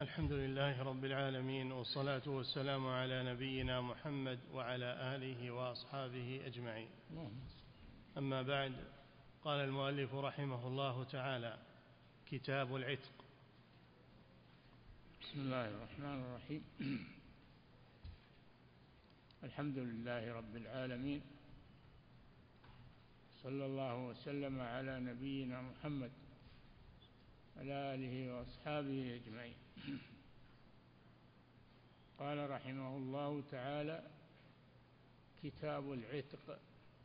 الحمد لله رب العالمين، والصلاة والسلام على نبينا محمد وعلى آله وأصحابه أجمعين. أما بعد، قال المؤلف رحمه الله تعالى: كتاب العتق. بسم الله الرحمن الرحيم. الحمد لله رب العالمين، صلى الله وسلم على نبينا محمد وعلى آله وأصحابه أجمعين. قال رحمه الله تعالى: كتاب العتق.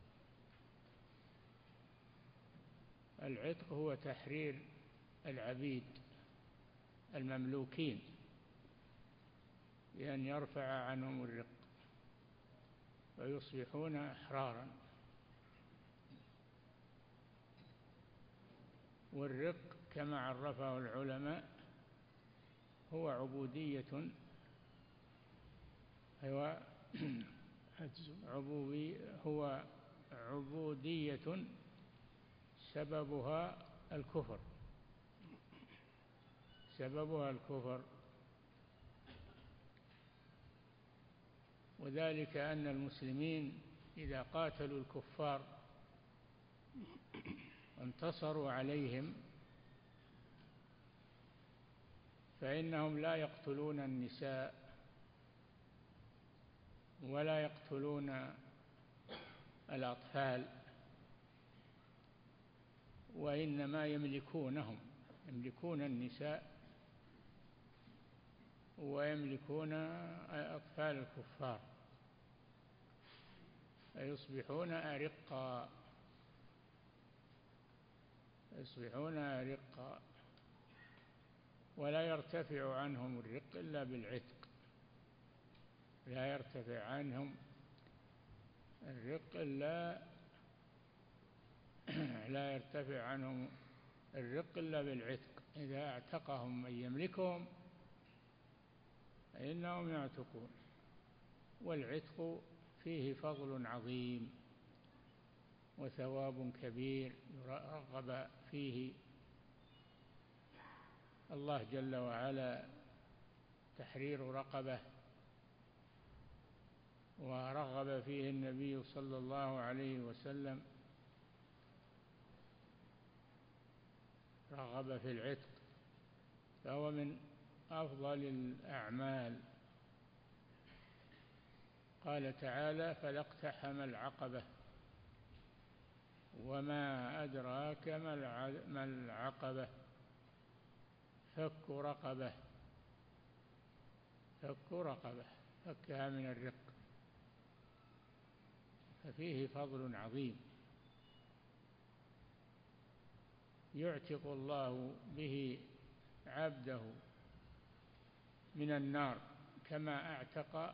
العتق هو تحرير العبيد المملوكين بأن يرفع عنهم الرق ويصبحون أحرارا. والرق كما عرفه العلماء هو عبودية سببها الكفر، وذلك أن المسلمين إذا قاتلوا الكفار وانتصروا عليهم فإنهم لا يقتلون النساء ولا يقتلون الأطفال، وإنما يملكون النساء ويملكون أطفال الكفار، فيصبحون أرقا ولا يرتفع عنهم الرق إلا بالعتق. لا يرتفع عنهم الرق إلا بالعتق. إذا اعتقهم من يملكهم فإنهم يعتقون. والعتق فيه فضل عظيم وثواب كبير رغب فيه الله جل وعلا تحرير رقبة، ورغب فيه النبي صلى الله عليه وسلم، رغب في العتق، فهو من أفضل الأعمال. قال تعالى: فلا اقتحم العقبة وما أدراك ما العقبة فك رقبة فكها من الرق. ففيه فضل عظيم يعتق الله به عبده من النار، كما اعتق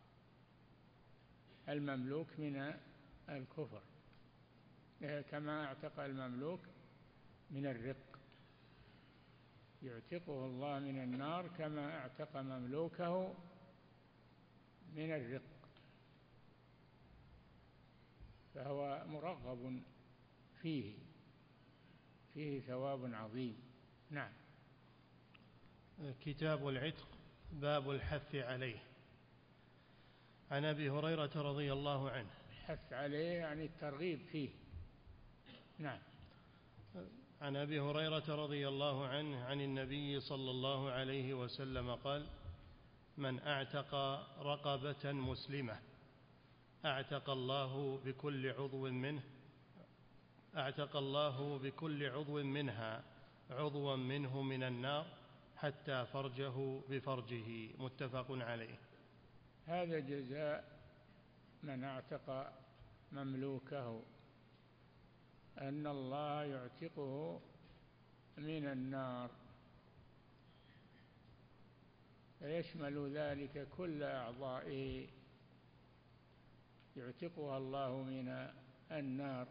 المملوك من الكفر، كما اعتق المملوك من الرق. يعتقه الله من النار كما اعتق مملوكه من الرق، فهو مرغب فيه ثواب عظيم. نعم. كتاب العتق، باب الحث عليه. عن أبي هريرة رضي الله عنه. الحث عليه يعني الترغيب فيه. نعم. عن أبي هريرة رضي الله عنه عن النبي صلى الله عليه وسلم قال: من أعتق رقبة مسلمة أعتق الله بكل عضو منها عضوا منه من النار حتى فرجه بفرجه. متفق عليه. هذا جزاء من اعتق مملوكه، أن الله يعتقه من النار، فيشمل ذلك كل أعضائه، يعتقها الله من النار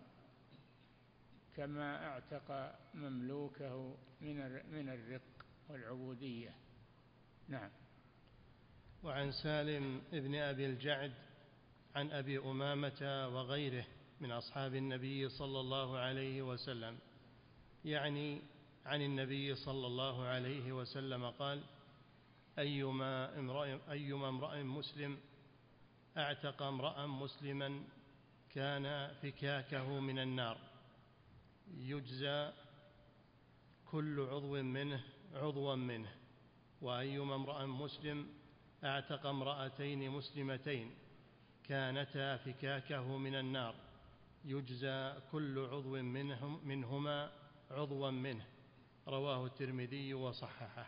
كما اعتق مملوكه من الرق والعبودية. نعم. وعن سالم ابن أبي الجعد عن أبي أمامة وغيره من أصحاب النبي صلى الله عليه وسلم، يعني عن النبي صلى الله عليه وسلم قال: أيما امرأ مسلم أعتق امرأ مسلما كان فكاكه من النار يجزى كل عضوا منه. وأيما امرأ مسلم أعتق امرأتين مسلمتين كانتا فكاكه من النار يجزى كل عضو منهما عضوا منه. رواه الترمذي وصححه.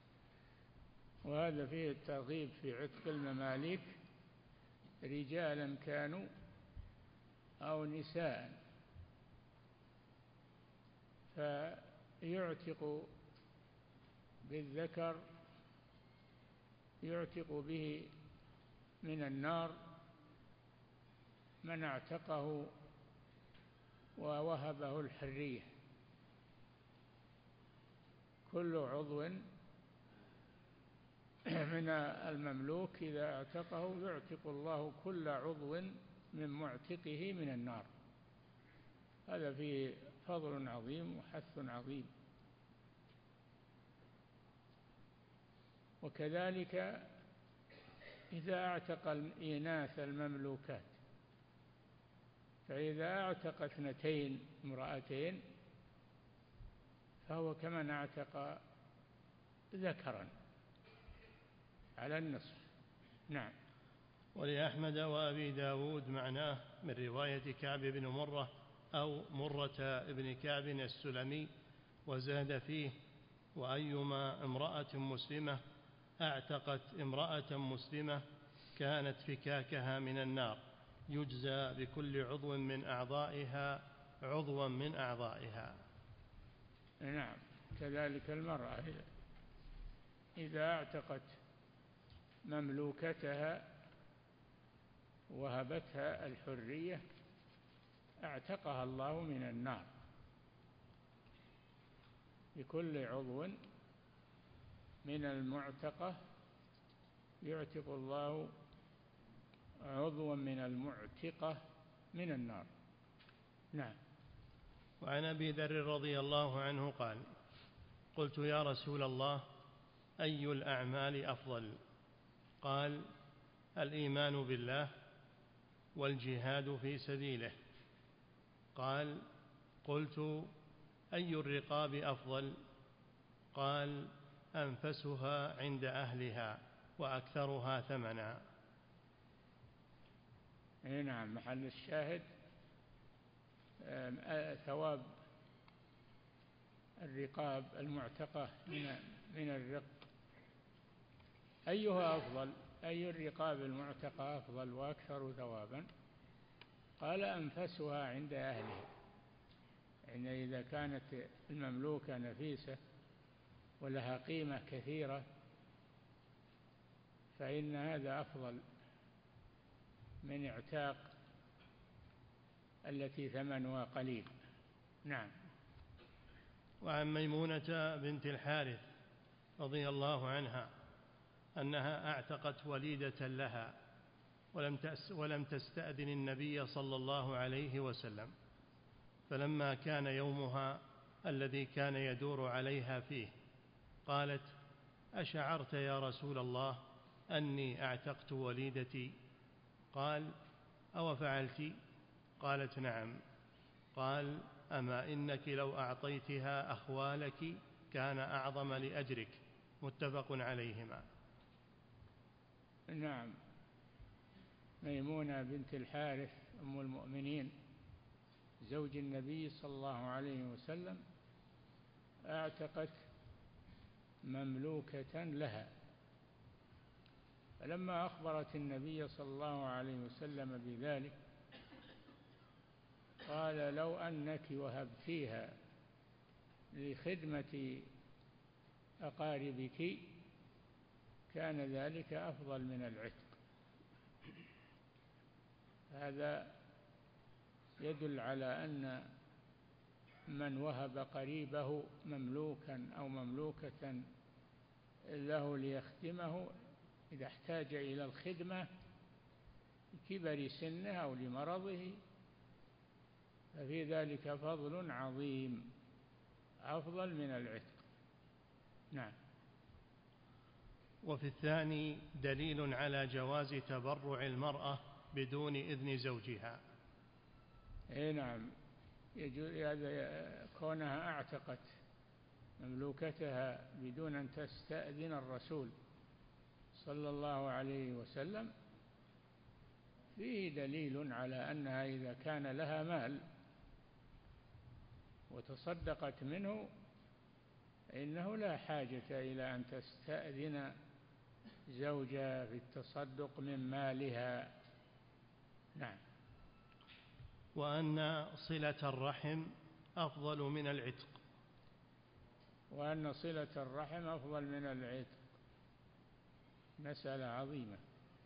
وهذا فيه الترغيب في عتق المماليك رجالا كانوا أو نساء، فيعتق بالذكر يعتق به من النار من اعتقه ووهبه الحرية. كل عضو من المملوك إذا اعتقه يعتق الله كل عضو من معتقه من النار. هذا فيه فضل عظيم وحث عظيم. وكذلك إذا اعتق الإناث المملوكات، فإذا اعتق 2 امرأتين فهو كمن اعتق ذكرا على النصف. نعم. ولأحمد وأبي داود معناه من رواية كعب بن مرة أو مرة بن كعب السلمي، وزاد فيه: وأيما امرأة مسلمة أعتقت امرأة مسلمة كانت فكاكها من النار يجزى بكل عضو من أعضائها عضوا من أعضائها. نعم. كذلك المرأة إذا اعتقت مملوكتها وهبتها الحرية اعتقها الله من النار بكل عضو من المعتقة يعتق الله عضوا من المعتقة من النار. نعم. وعن أبي ذر رضي الله عنه قال: قلت يا رسول الله أي الأعمال أفضل؟ قال: الإيمان بالله والجهاد في سبيله. قال: قلت أي الرقاب أفضل؟ قال: أنفسها عند أهلها وأكثرها ثمنا. نعم. محل الشاهد ثواب الرقاب المعتقة من الرق. أيها أفضل؟ أي الرقاب المعتقة أفضل وأكثر ثوابا؟ قال: أنفسها عند أهلها. يعني إذا كانت المملوكة نفيسة ولها قيمة كثيرة فإن هذا أفضل من اعتاق التي ثمنها قليل. نعم. وعن ميمونة بنت الحارث رضي الله عنها أنها أعتقت وليدة لها ولم تستأذن النبي صلى الله عليه وسلم، فلما كان يومها الذي كان يدور عليها فيه قالت: أشعرت يا رسول الله أني أعتقت وليدتي؟ قال: أو فعلت؟ قالت: نعم. قال: أما إنك لو أعطيتها أخوالك كان أعظم لأجرك. متفق عليهما. نعم. ميمونة بنت الحارث أم المؤمنين زوج النبي صلى الله عليه وسلم اعتقت مملوكة لها، فلما أخبرت النبي صلى الله عليه وسلم بذلك قال: لو أنك وهبتيها لخدمة أقاربك كان ذلك أفضل من العتق. هذا يدل على أن من وهب قريبه مملوكا أو مملوكة له ليخدمه إذا احتاج إلى الخدمة لكبر سنه أو لمرضه ففي ذلك فضل عظيم أفضل من العتق. نعم. وفي الثاني دليل على جواز تبرع المرأة بدون إذن زوجها. اي نعم، يجوز كونها اعتقت مملوكتها بدون أن تستأذن الرسول صلى الله عليه وسلم فيه دليل على أنها إذا كان لها مال وتصدقت منه إنه لا حاجة إلى أن تستأذن زوجها في التصدق من مالها. نعم. وأن صلة الرحم أفضل من العتق. وأن صلة الرحم أفضل من العتق، مسألة عظيمة.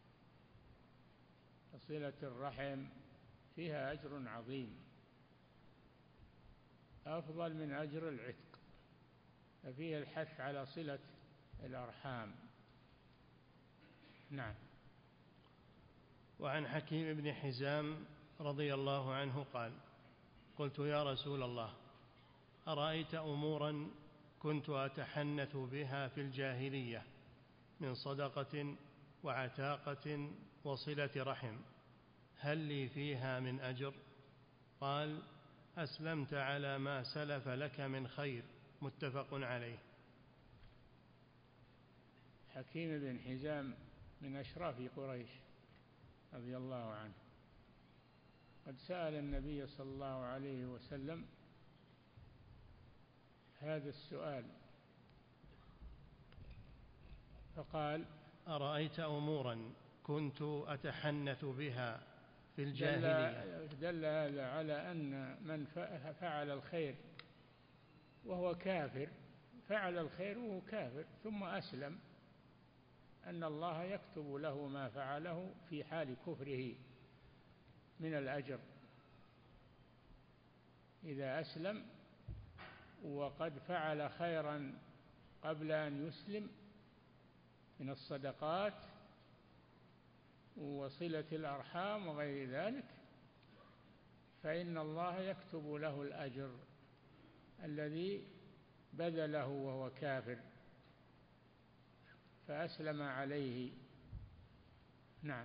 صلة الرحم فيها أجر عظيم أفضل من أجر العتق، ففيه الحث على صلة الأرحام. نعم. وعن حكيم بن حزام رضي الله عنه قال: قلت يا رسول الله، أرأيت أمورا كنت أتحنث بها في الجاهلية من صدقة وعتاقة وصلة رحم، هل لي فيها من أجر؟ قال: أسلمت على ما سلف لك من خير، متفق عليه. حكيم بن حزام من أشراف قريش رضي الله عنه، قد سأل النبي صلى الله عليه وسلم هذا السؤال فقال: أرأيت أمورا كنت أتحنث بها في الجاهلية. دل هذا على أن من فعل الخير وهو كافر، فعل الخير وهو كافر ثم أسلم، أن الله يكتب له ما فعله في حال كفره من الأجر. إذا أسلم وقد فعل خيرا قبل أن يسلم من الصدقات وصلة الأرحام وغير ذلك، فإن الله يكتب له الأجر الذي بذله وهو كافر فأسلم عليه. نعم.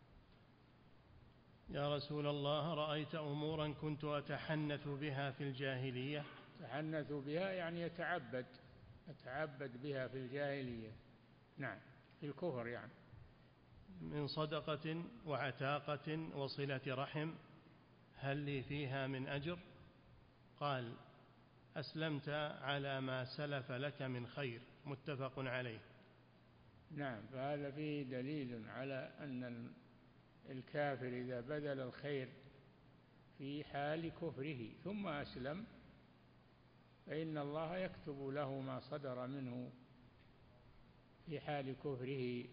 يا رسول الله، رأيت أمورا كنت أتحنث بها في الجاهلية. تحنث بها يعني يتعبد بها في الجاهلية. نعم، في الكفر يعني. من صدقة وعتاقة وصلة رحم، هل لي فيها من أجر؟ قال: أسلمت على ما سلف لك من خير، متفق عليه. نعم، فهذا فيه دليل على أن الكافر إذا بذل الخير في حال كفره ثم أسلم فإن الله يكتب له ما صدر منه في حال كفره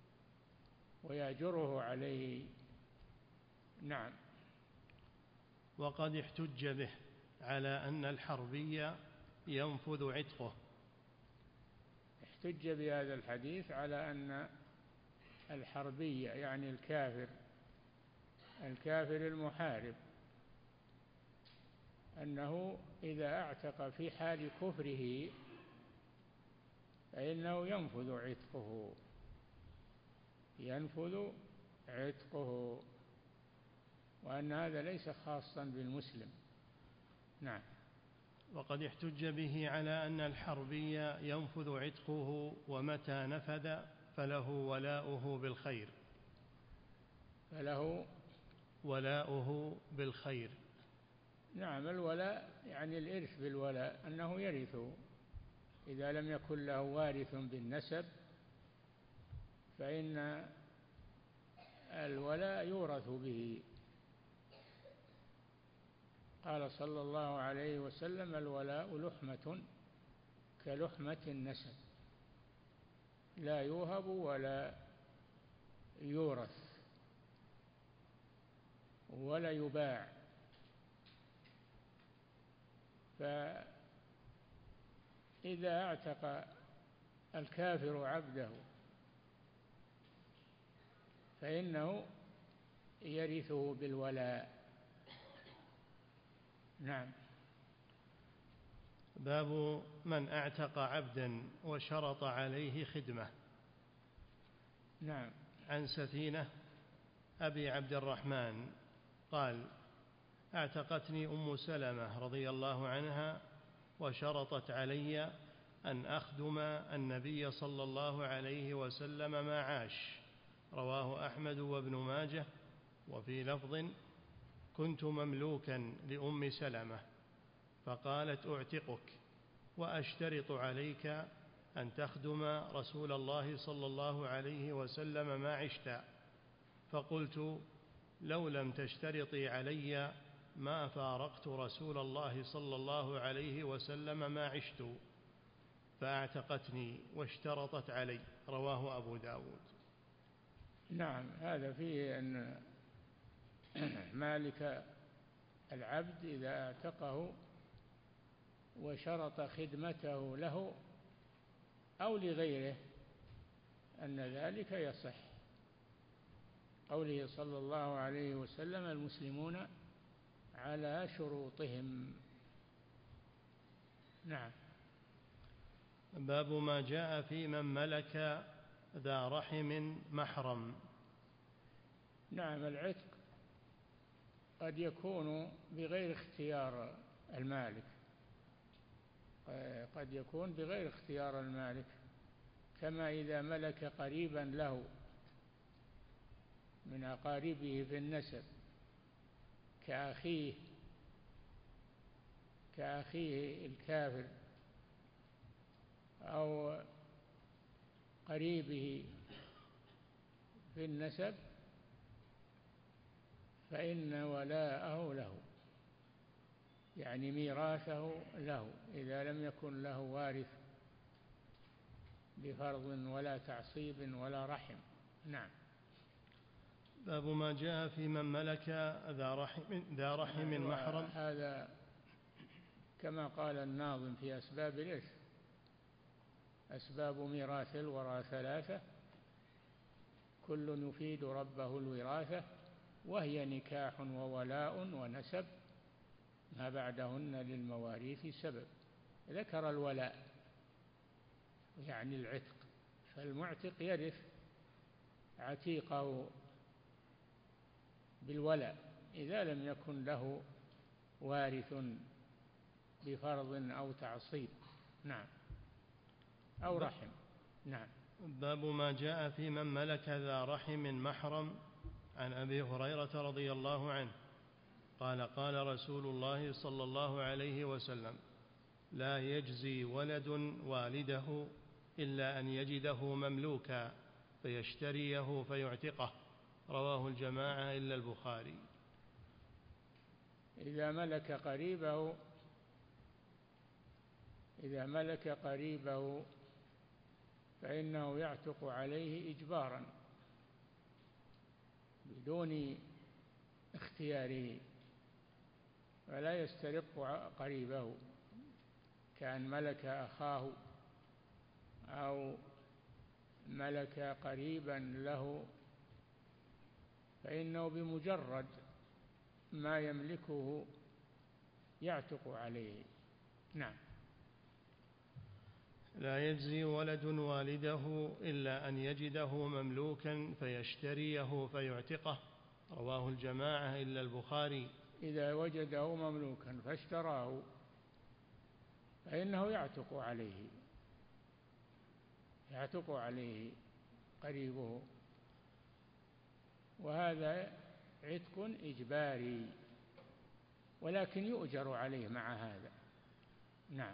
ويأجره عليه. نعم. وقد احتج به على أن الحربي ينفذ عتقه. احتج بهذا الحديث على أن الحربي يعني الكافر المحارب أنه إذا اعتق في حال كفره فإنه ينفذ عتقه، وأن هذا ليس خاصا بالمسلم. نعم. وقد احتج به على أن الحربي ينفذ عتقه، ومتى نفذ فله ولاؤه بالخير. فله ولاؤه بالخير. نعم، الولاء يعني الإرث بالولاء، أنه يرثه إذا لم يكن له وارث بالنسب، فإن الولاء يورث به. قال صلى الله عليه وسلم: الولاء لحمة كلحمة النسب، لا يوهب ولا يورث ولا يباع. فإذا اعتق الكافر عبده فإنه يرثه بالولاء. نعم. باب من اعتق عبدا وشرط عليه خدمة. نعم. عن سفينة أبي عبد الرحمن قال: اعتقتني أم سلمة رضي الله عنها وشرطت علي أن أخدم النبي صلى الله عليه وسلم ما عاش. رواه أحمد وابن ماجه. وفي لفظ: كنت مملوكا لأم سلمة فقالت: أعتقك وأشترط عليك أن تخدم رسول الله صلى الله عليه وسلم ما عشت. فقلت: لو لم تشترطي علي ما فارقت رسول الله صلى الله عليه وسلم ما عشت. فاعتقتني واشترطت علي. رواه أبو داود. نعم. هذا فيه أن مالك العبد إذا اعتقه وشرط خدمته له أو لغيره أن ذلك يصح. قوله صلى الله عليه وسلم: المسلمون على شروطهم. نعم. باب ما جاء في من ملك ذا رحم محرم. نعم. العتق قد يكون بغير اختيار المالك، قد يكون بغير اختيار المالك، كما إذا ملك قريبا له من أقاربه في النسب كأخيه الكافر أو قريبه في النسب، فإن ولاءه له، يعني ميراثه له إذا لم يكن له وارث بفرض ولا تعصيب ولا رحم. نعم. باب ما جاء في من ملك ذا رحم محرم. هذا كما قال الناظم في أسباب الإرث: أسباب ميراث الورى ثلاثة، كل يفيد ربه الوراثة، وهي نكاح وولاء ونسب، ما بعدهن للمواريث سبب. ذكر الولاء يعني العتق، فالمعتق يرث عتيقه بالولاء إذا لم يكن له وارث بفرض أو تعصيب. نعم. أو رحم. نعم. باب ما جاء في من ملك ذا رحم محرم. عن أبي هريرة رضي الله عنه قال: قال رسول الله صلى الله عليه وسلم: لا يجزي ولد والده إلا أن يجده مملوكا فيشتريه فيعتقه. رواه الجماعة إلا البخاري. إذا ملك قريبه فإنه يعتق عليه إجبارا بدون اختياره، ولا يسترق قريبه، كان ملك أخاه أو ملك قريبا له، فإنه بمجرد ما يملكه يعتق عليه. نعم. لا يجزي ولد والده إلا أن يجده مملوكا فيشتريه فيعتقه. رواه الجماعة إلا البخاري. إذا وجده مملوكا فاشتراه فإنه يعتق عليه قريبه، وهذا عتق إجباري، ولكن يؤجر عليه مع هذا. نعم.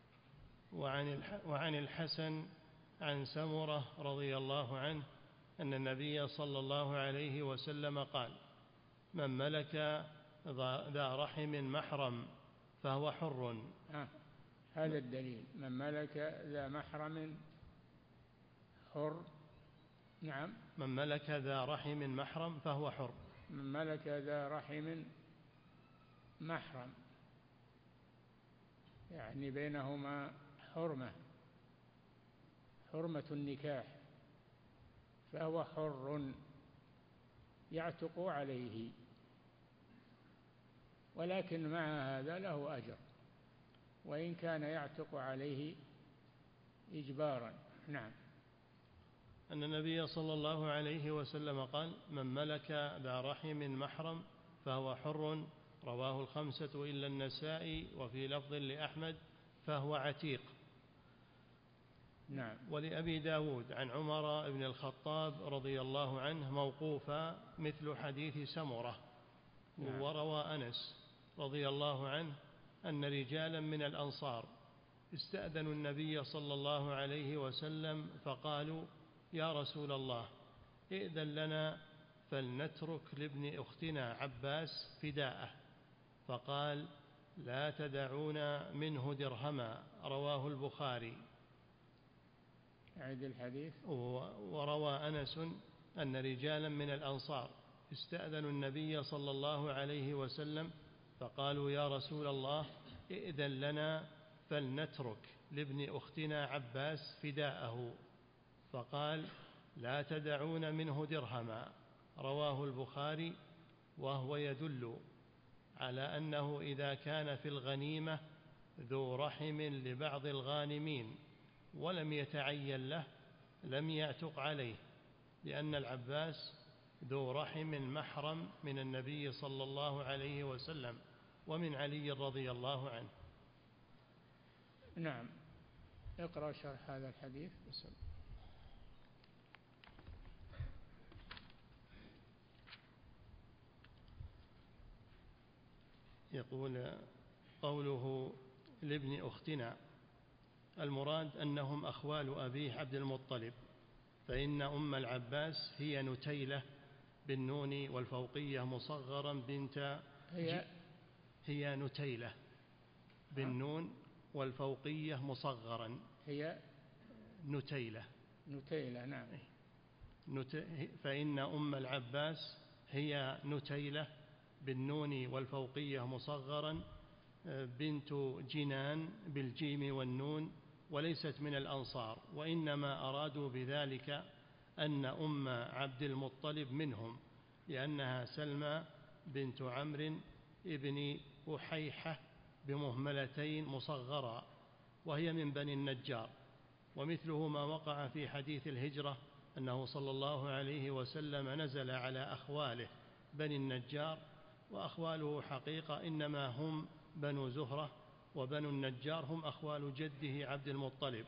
وعن الحسن عن سمرة رضي الله عنه أن النبي صلى الله عليه وسلم قال: من ملك ذا رحم محرم فهو حر. هذا الدليل: من ملك ذا محرم حر. نعم. من ملك ذا رحم محرم فهو حر. من ملك ذا رحم محرم يعني بينهما حرمة النكاح، فهو حر يعتق عليه، ولكن مع هذا له أجر وإن كان يعتق عليه إجبارا. نعم. أن النبي صلى الله عليه وسلم قال: من ملك ذا رحم محرم فهو حر، رواه الخمسة إلا النسائي، وفي لفظ لأحمد: فهو عتيق. نعم. ولأبي داود عن عمر بن الخطاب رضي الله عنه موقوفا مثل حديث سمرة. نعم. وروى أنس رضي الله عنه أن رجالا من الأنصار استأذنوا النبي صلى الله عليه وسلم فقالوا: يا رسول الله، ائذن لنا فلنترك لابن أختنا عباس فداءه. فقال: لا تدعون منه درهما، رواه البخاري. أعد الحديث. وروى أنس أن رجالا من الأنصار استأذنوا النبي صلى الله عليه وسلم فقالوا: يا رسول الله، ائذن لنا فلنترك لابن أختنا عباس فداءه. فقال: لا تدعون منه درهما، رواه البخاري. وهو يدل على أنه إذا كان في الغنيمة ذو رحم لبعض الغانمين ولم يتعين له لم يعتق عليه، لأن العباس ذو رحم محرم من النبي صلى الله عليه وسلم ومن علي رضي الله عنه. نعم. اقرأ شرح هذا الحديث. يقول: قوله لابن أختنا، المراد أنهم أخوال أبيه عبد المطلب، فإن أم العباس هي نتيلة بالنون والفوقية مصغرا بنت هي نتيلة بالنون والفوقية مصغرا، هي نتيلة. نعم. فإن أم العباس هي نتيلة بالنون والفوقية مصغرا بنت جنان بالجيم والنون، وليست من الأنصار، وإنما أرادوا بذلك أن أم عبد المطلب منهم، لأنها سلمى بنت عمرو ابن أحيحة بمهملتين مصغرا، وهي من بني النجار. ومثله ما وقع في حديث الهجرة أنه صلى الله عليه وسلم نزل على أخواله بني النجار، وأخواله حقيقة إنما هم بنو زهرة، وبنو النجار هم أخوال جده عبد المطلب.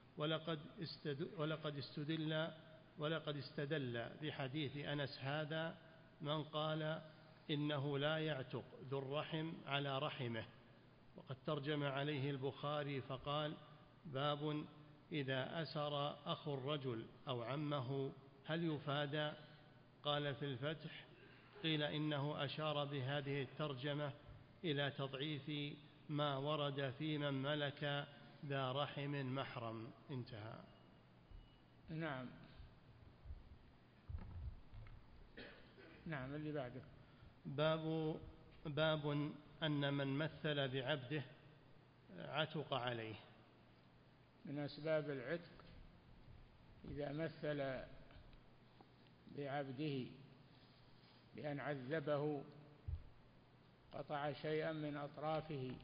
ولقد استدل بحديث أنس هذا من قال إنه لا يعتق ذو الرحم على رحمه. وقد ترجم عليه البخاري فقال: باب إذا أسر أخو الرجل أو عمه هل يفادى؟ قال في الفتح: قيل إنه أشار بهذه الترجمة إلى تضعيف ما ورد في من ملك ذا رحم محرم. انتهى. نعم. نعم. اللي بعده: باب أن من مثل بعبده عتق عليه. من أسباب العتق إذا مثل بعبده بأن عذبه، قطع شيئا من أطرافه،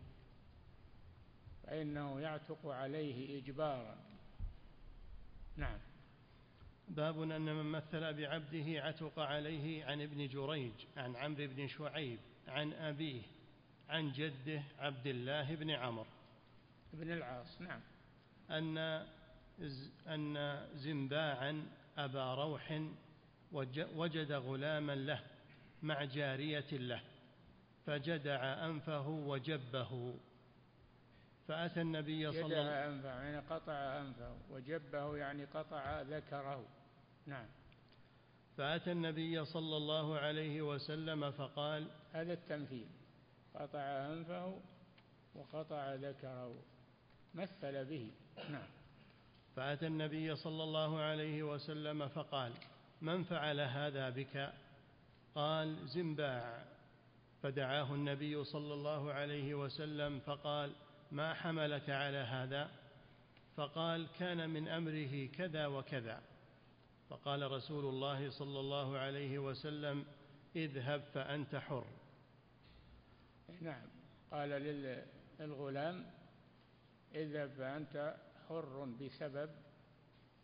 فإنه يعتق عليه إجبارا. نعم. باب أن من مثل بعبده عتق عليه. عن ابن جريج عن عمرو بن شعيب عن أبيه عن جده عبد الله بن عمرو بن العاص. نعم. أن زنباعا أبا روح وجد غلاما له مع جارية له، فجدع أنفه وجبه، فأتى النبي صلى الله عليه وسلم. جدع أنفه يعني قطع أنفه، وجبه يعني قطع ذكره. نعم. فأتى النبي صلى الله عليه وسلم فقال: هذا التمثيل، قطع أنفه وقطع ذكره، مثل به. نعم. فأتى النبي صلى الله عليه وسلم فقال: من فعل هذا بك؟ قال: زنباع. فدعاه النبي صلى الله عليه وسلم فقال: ما حملك على هذا؟ فقال: كان من أمره كذا وكذا. فقال رسول الله صلى الله عليه وسلم: اذهب فأنت حر. نعم. قال للغلام: اذهب فأنت حر بسبب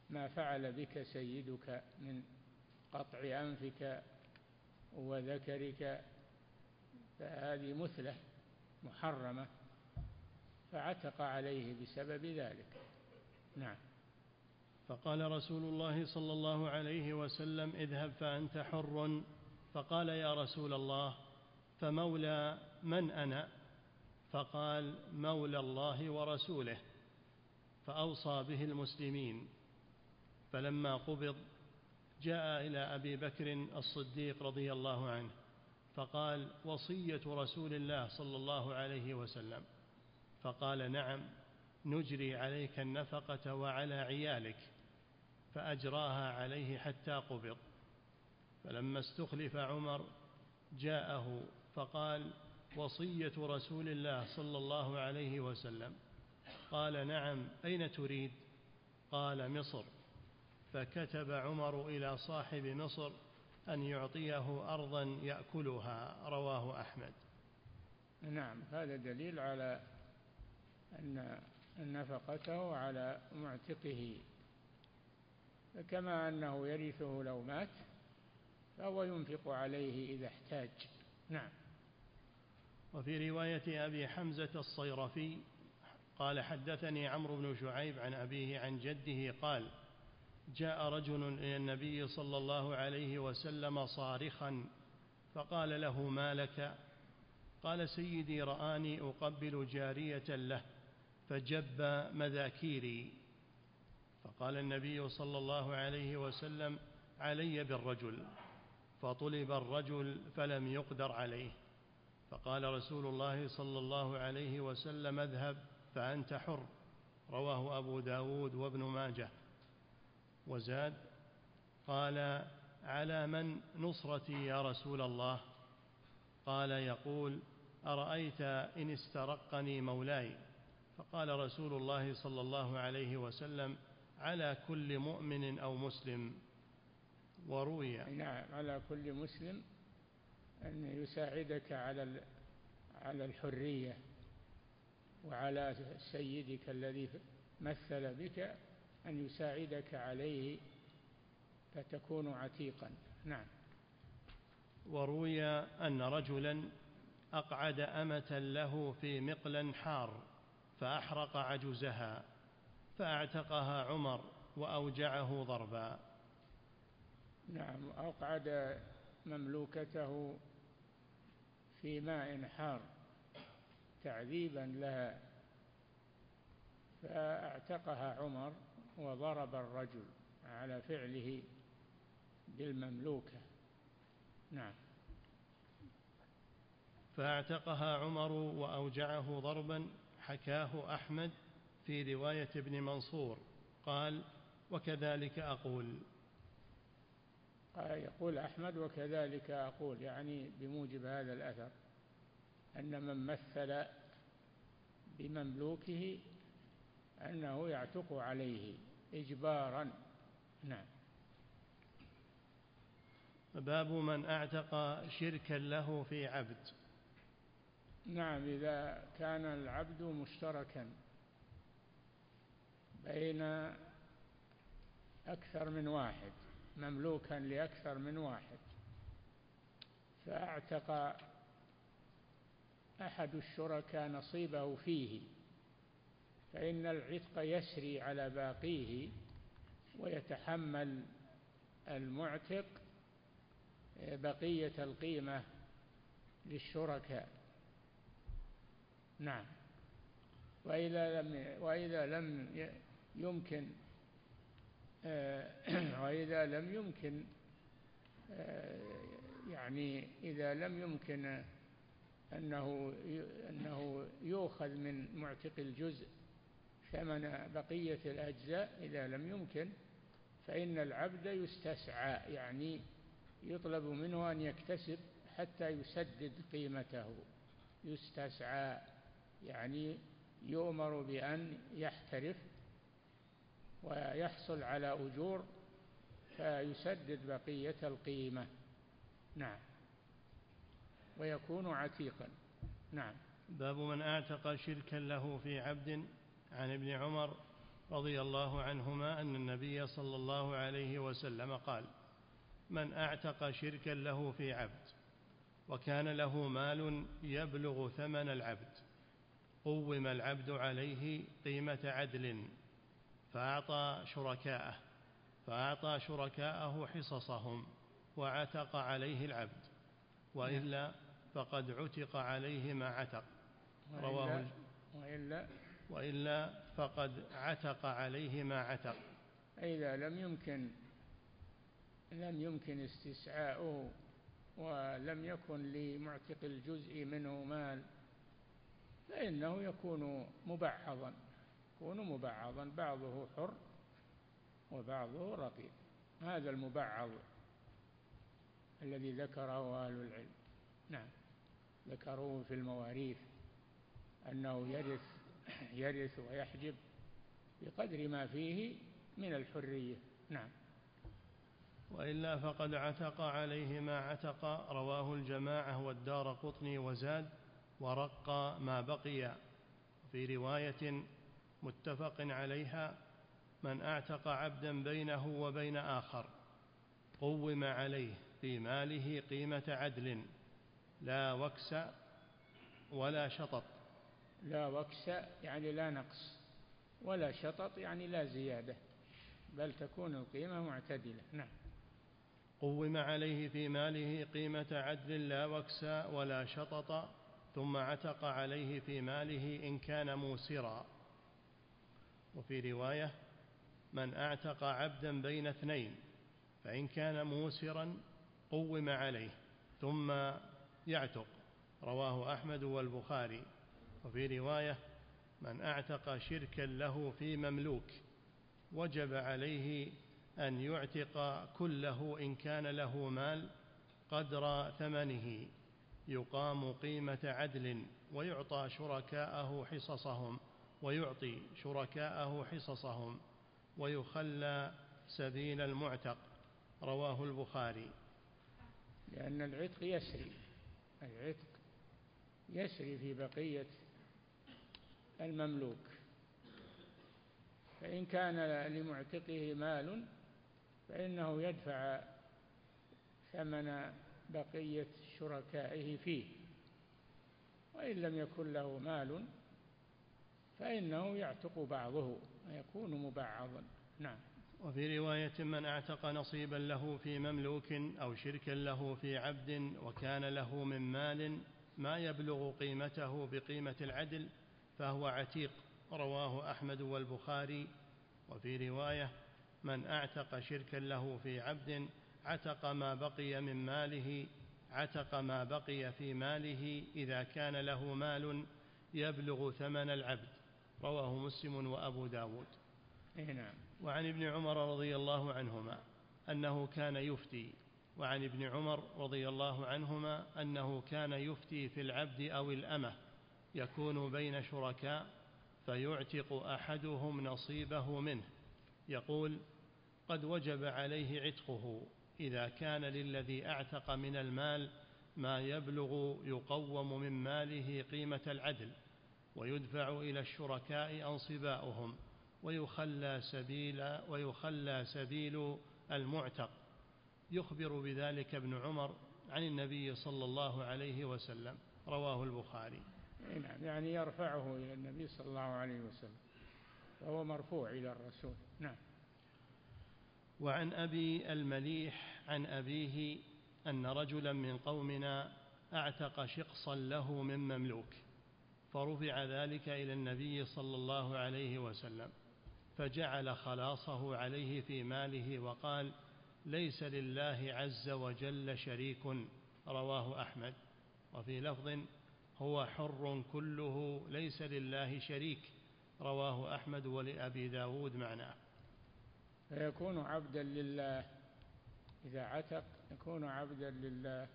ما فعل بك سيدك من قطع أنفك وذكرك، فهذه مثلة محرمة، فعتق عليه بسبب ذلك. نعم. فقال رسول الله صلى الله عليه وسلم: اذهب فأنت حر. فقال: يا رسول الله، فمولى من أنا؟ فقال: مولى الله ورسوله. فأوصى به المسلمين. فلما قبض جاء إلى أبي بكر الصديق رضي الله عنه فقال: وصية رسول الله صلى الله عليه وسلم. فقال: نعم، نجري عليك النفقة وعلى عيالك. فأجراها عليه حتى قبض. فلما استخلف عمر جاءه فقال: وصية رسول الله صلى الله عليه وسلم. قال: نعم، أين تريد؟ قال: مصر. فكتب عمر إلى صاحب مصر أن يعطيه أرضا يأكلها. رواه أحمد. نعم، هذا دليل على أن نفقته على معتقه، فكما أنه يرثه لو مات فهو ينفق عليه إذا احتاج. نعم. وفي رواية أبي حمزة الصيرفي قال: حدثني عمرو بن شعيب عن أبيه عن جده قال: جاء رجل إلى النبي صلى الله عليه وسلم صارخا، فقال له: ما لك؟ قال: سيدي رآني أقبل جارية له فجب مذاكيري. فقال النبي صلى الله عليه وسلم: علي بالرجل. فطلب الرجل فلم يقدر عليه. فقال رسول الله صلى الله عليه وسلم: اذهب فأنت حر. رواه أبو داود وابن ماجه. وزاد: قال: على من نصرتي يا رسول الله؟ قال: يقول: أرأيت إن استرقني مولاي؟ فقال رسول الله صلى الله عليه وسلم: على كل مؤمن أو مسلم. وروي نعم، على كل مسلم أن يساعدك على الحرية، وعلى سيدك الذي مثل بك أن يساعدك عليه فتكون عتيقا. نعم. وروي أن رجلا أقعد أمة له في مقلا حار فأحرق عجزها فأعتقها عمر وأوجعه ضربا. نعم، أقعد مملوكته في ماء حار تعذيبا لها، فاعتقها عمر وضرب الرجل على فعله بالمملوكة. نعم. فاعتقها عمر وأوجعه ضربا. حكاه أحمد في رواية ابن منصور قال: وكذلك أقول. يقول أحمد: وكذلك أقول، يعني بموجب هذا الأثر أن من مثل بمملوكه أنه يعتق عليه إجبارا. نعم. باب من أعتق شركا له في عبد. نعم، إذا كان العبد مشتركا بين أكثر من واحد، مملوكا لأكثر من واحد، فاعتق أحد الشركاء نصيبه فيه، فإن العتق يسري على باقيه ويتحمل المعتق بقية القيمة للشركاء. نعم. وإذا لم يمكن يعني إذا لم يمكن أنه يؤخذ من معتق الجزء ثمن بقية الأجزاء، إذا لم يمكن فإن العبد يستسعى، يعني يطلب منه أن يكتسب حتى يسدد قيمته. يستسعى يعني يؤمر بأن يحترف ويحصل على أجور فيسدد بقية القيمة. نعم. ويكون عتيقا. نعم. باب من أعتق شركا له في عبد. عن ابن عمر رضي الله عنهما أن النبي صلى الله عليه وسلم قال: من أعتق شركا له في عبد وكان له مال يبلغ ثمن العبد قوم العبد عليه قيمة عدل فأعطى شركاءه حصصهم وعتق عليه العبد، وإلا فقد عتق عليه ما عتق. وإلا فقد عتق عليه ما عتق. إذا لم يمكن استسعاؤه ولم يكن لمعتق الجزء منه مال فإنه يكون مبعضا، بعضه حر وبعضه رقيق. هذا المبعض الذي ذكره أهل العلم. نعم، ذكروه في المواريث أنه يرث ويحجب بقدر ما فيه من الحرية. نعم. وإلا فقد عتق عليه ما عتق. رواه الجماعة والدارقطني وزاد: ورق ما بقي. في رواية متفق عليها: من أعتق عبدا بينه وبين آخر قوم عليه في ماله قيمة عدل لا وكس ولا شطط. لا وكس يعني لا نقص، ولا شطط يعني لا زيادة، بل تكون القيمة معتدلة. نعم. قوم عليه في ماله قيمة عدل لا وكس ولا شطط، ثم عتق عليه في ماله إن كان موسرا. وفي رواية: من أعتق عبدا بين اثنين فإن كان موسرا قوم عليه ثم يعتق. رواه أحمد والبخاري. وفي رواية: من أعتق شركا له في مملوك وجب عليه أن يعتق كله إن كان له مال قدر ثمنه يقام قيمة عدل ويعطي شركاءه حصصهم ويخلى سبيل المعتق. رواه البخاري. لأن العتق يسري في بقية المملوك، فإن كان لمعتقه مال فإنه يدفع ثمن بقية شركائه فيه، وإن لم يكن له مال فإنه يعتق بعضه ويكون مبعضا. نعم. وفي رواية: من اعتق نصيبا له في مملوك أو شركا له في عبد وكان له من مال ما يبلغ قيمته بقيمة العدل فهو عتيق. رواه أحمد والبخاري. وفي رواية: من اعتق شركا له في عبد عتق ما بقي في ماله إذا كان له مال يبلغ ثمن العبد. رواه مسلم وأبو داود. نعم. وعن ابن عمر رضي الله عنهما أنه كان يفتي في العبد أو الأمة يكون بين شركاء فيعتق أحدهم نصيبه منه، يقول: قد وجب عليه عتقه إذا كان للذي أعتق من المال ما يبلغ يقوم من ماله قيمة العدل، ويدفع إلى الشركاء أنصباؤهم ويخلى سبيل المعتق. يخبر بذلك ابن عمر عن النبي صلى الله عليه وسلم. رواه البخاري. نعم، يعني يرفعه إلى النبي صلى الله عليه وسلم، فهو مرفوع إلى الرسول. نعم. وعن أبي المليح عن أبيه أن رجلا من قومنا أعتق شقصا له من مملوك، فرفع ذلك إلى النبي صلى الله عليه وسلم، فجعل خلاصه عليه في ماله وقال: ليس لله عز وجل شريك. رواه أحمد. وفي لفظ: هو حر كله ليس لله شريك. رواه أحمد ولأبي داود معناه. فيكون عبدا لله، إذا عتق يكون عبدا لله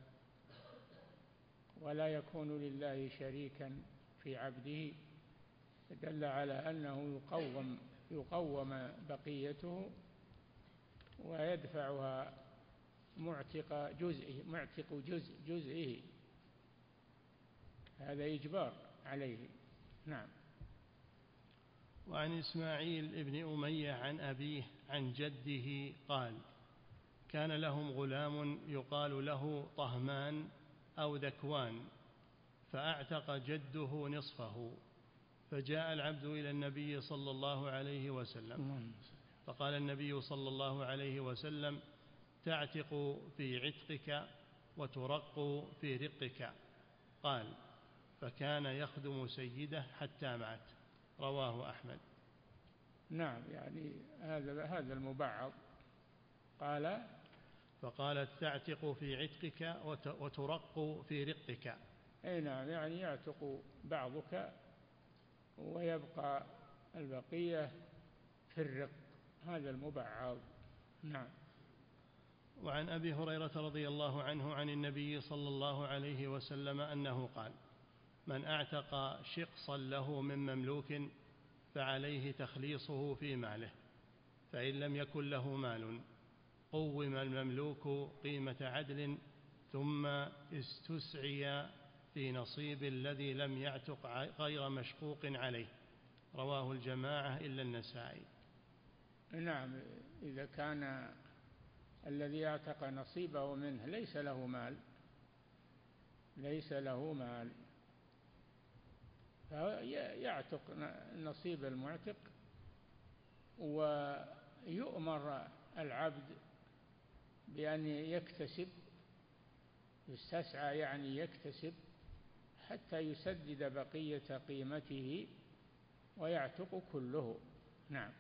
ولا يكون لله شريكا في عبده، دل على أنه يقوم بقيته ويدفعها معتق جزئه، هذا إجبار عليه. نعم. وعن إسماعيل بن أمية عن أبيه عن جده قال: كان لهم غلام يقال له طهمان أو ذكوان، فأعتق جده نصفه، فجاء العبد إلى النبي صلى الله عليه وسلم، فقال النبي صلى الله عليه وسلم: تعتق في عتقك وترق في رقك. قال: فكان يخدم سيده حتى مات. رواه أحمد. نعم، يعني هذا المبعض قال: فقالت: تعتق في عتقك وترق في رقك. أي نعم، يعني يعتق بعضك ويبقى البقية في الرق، هذا المبعض. نعم. وعن أبي هريرة رضي الله عنه عن النبي صلى الله عليه وسلم أنه قال: من أعتق شقصا له من مملوك فعليه تخليصه في ماله، فإن لم يكن له مال قوم المملوك قيمة عدل ثم استسعي في نصيب الذي لم يعتق غير مشقوق عليه. رواه الجماعة إلا النسائي. نعم، إذا كان الذي اعتق نصيبه منه ليس له مال فيعتق نصيب المعتق، ويؤمر العبد بأن يستسعى، يعني يكتسب حتى يسدد بقية قيمته ويعتق كله. نعم.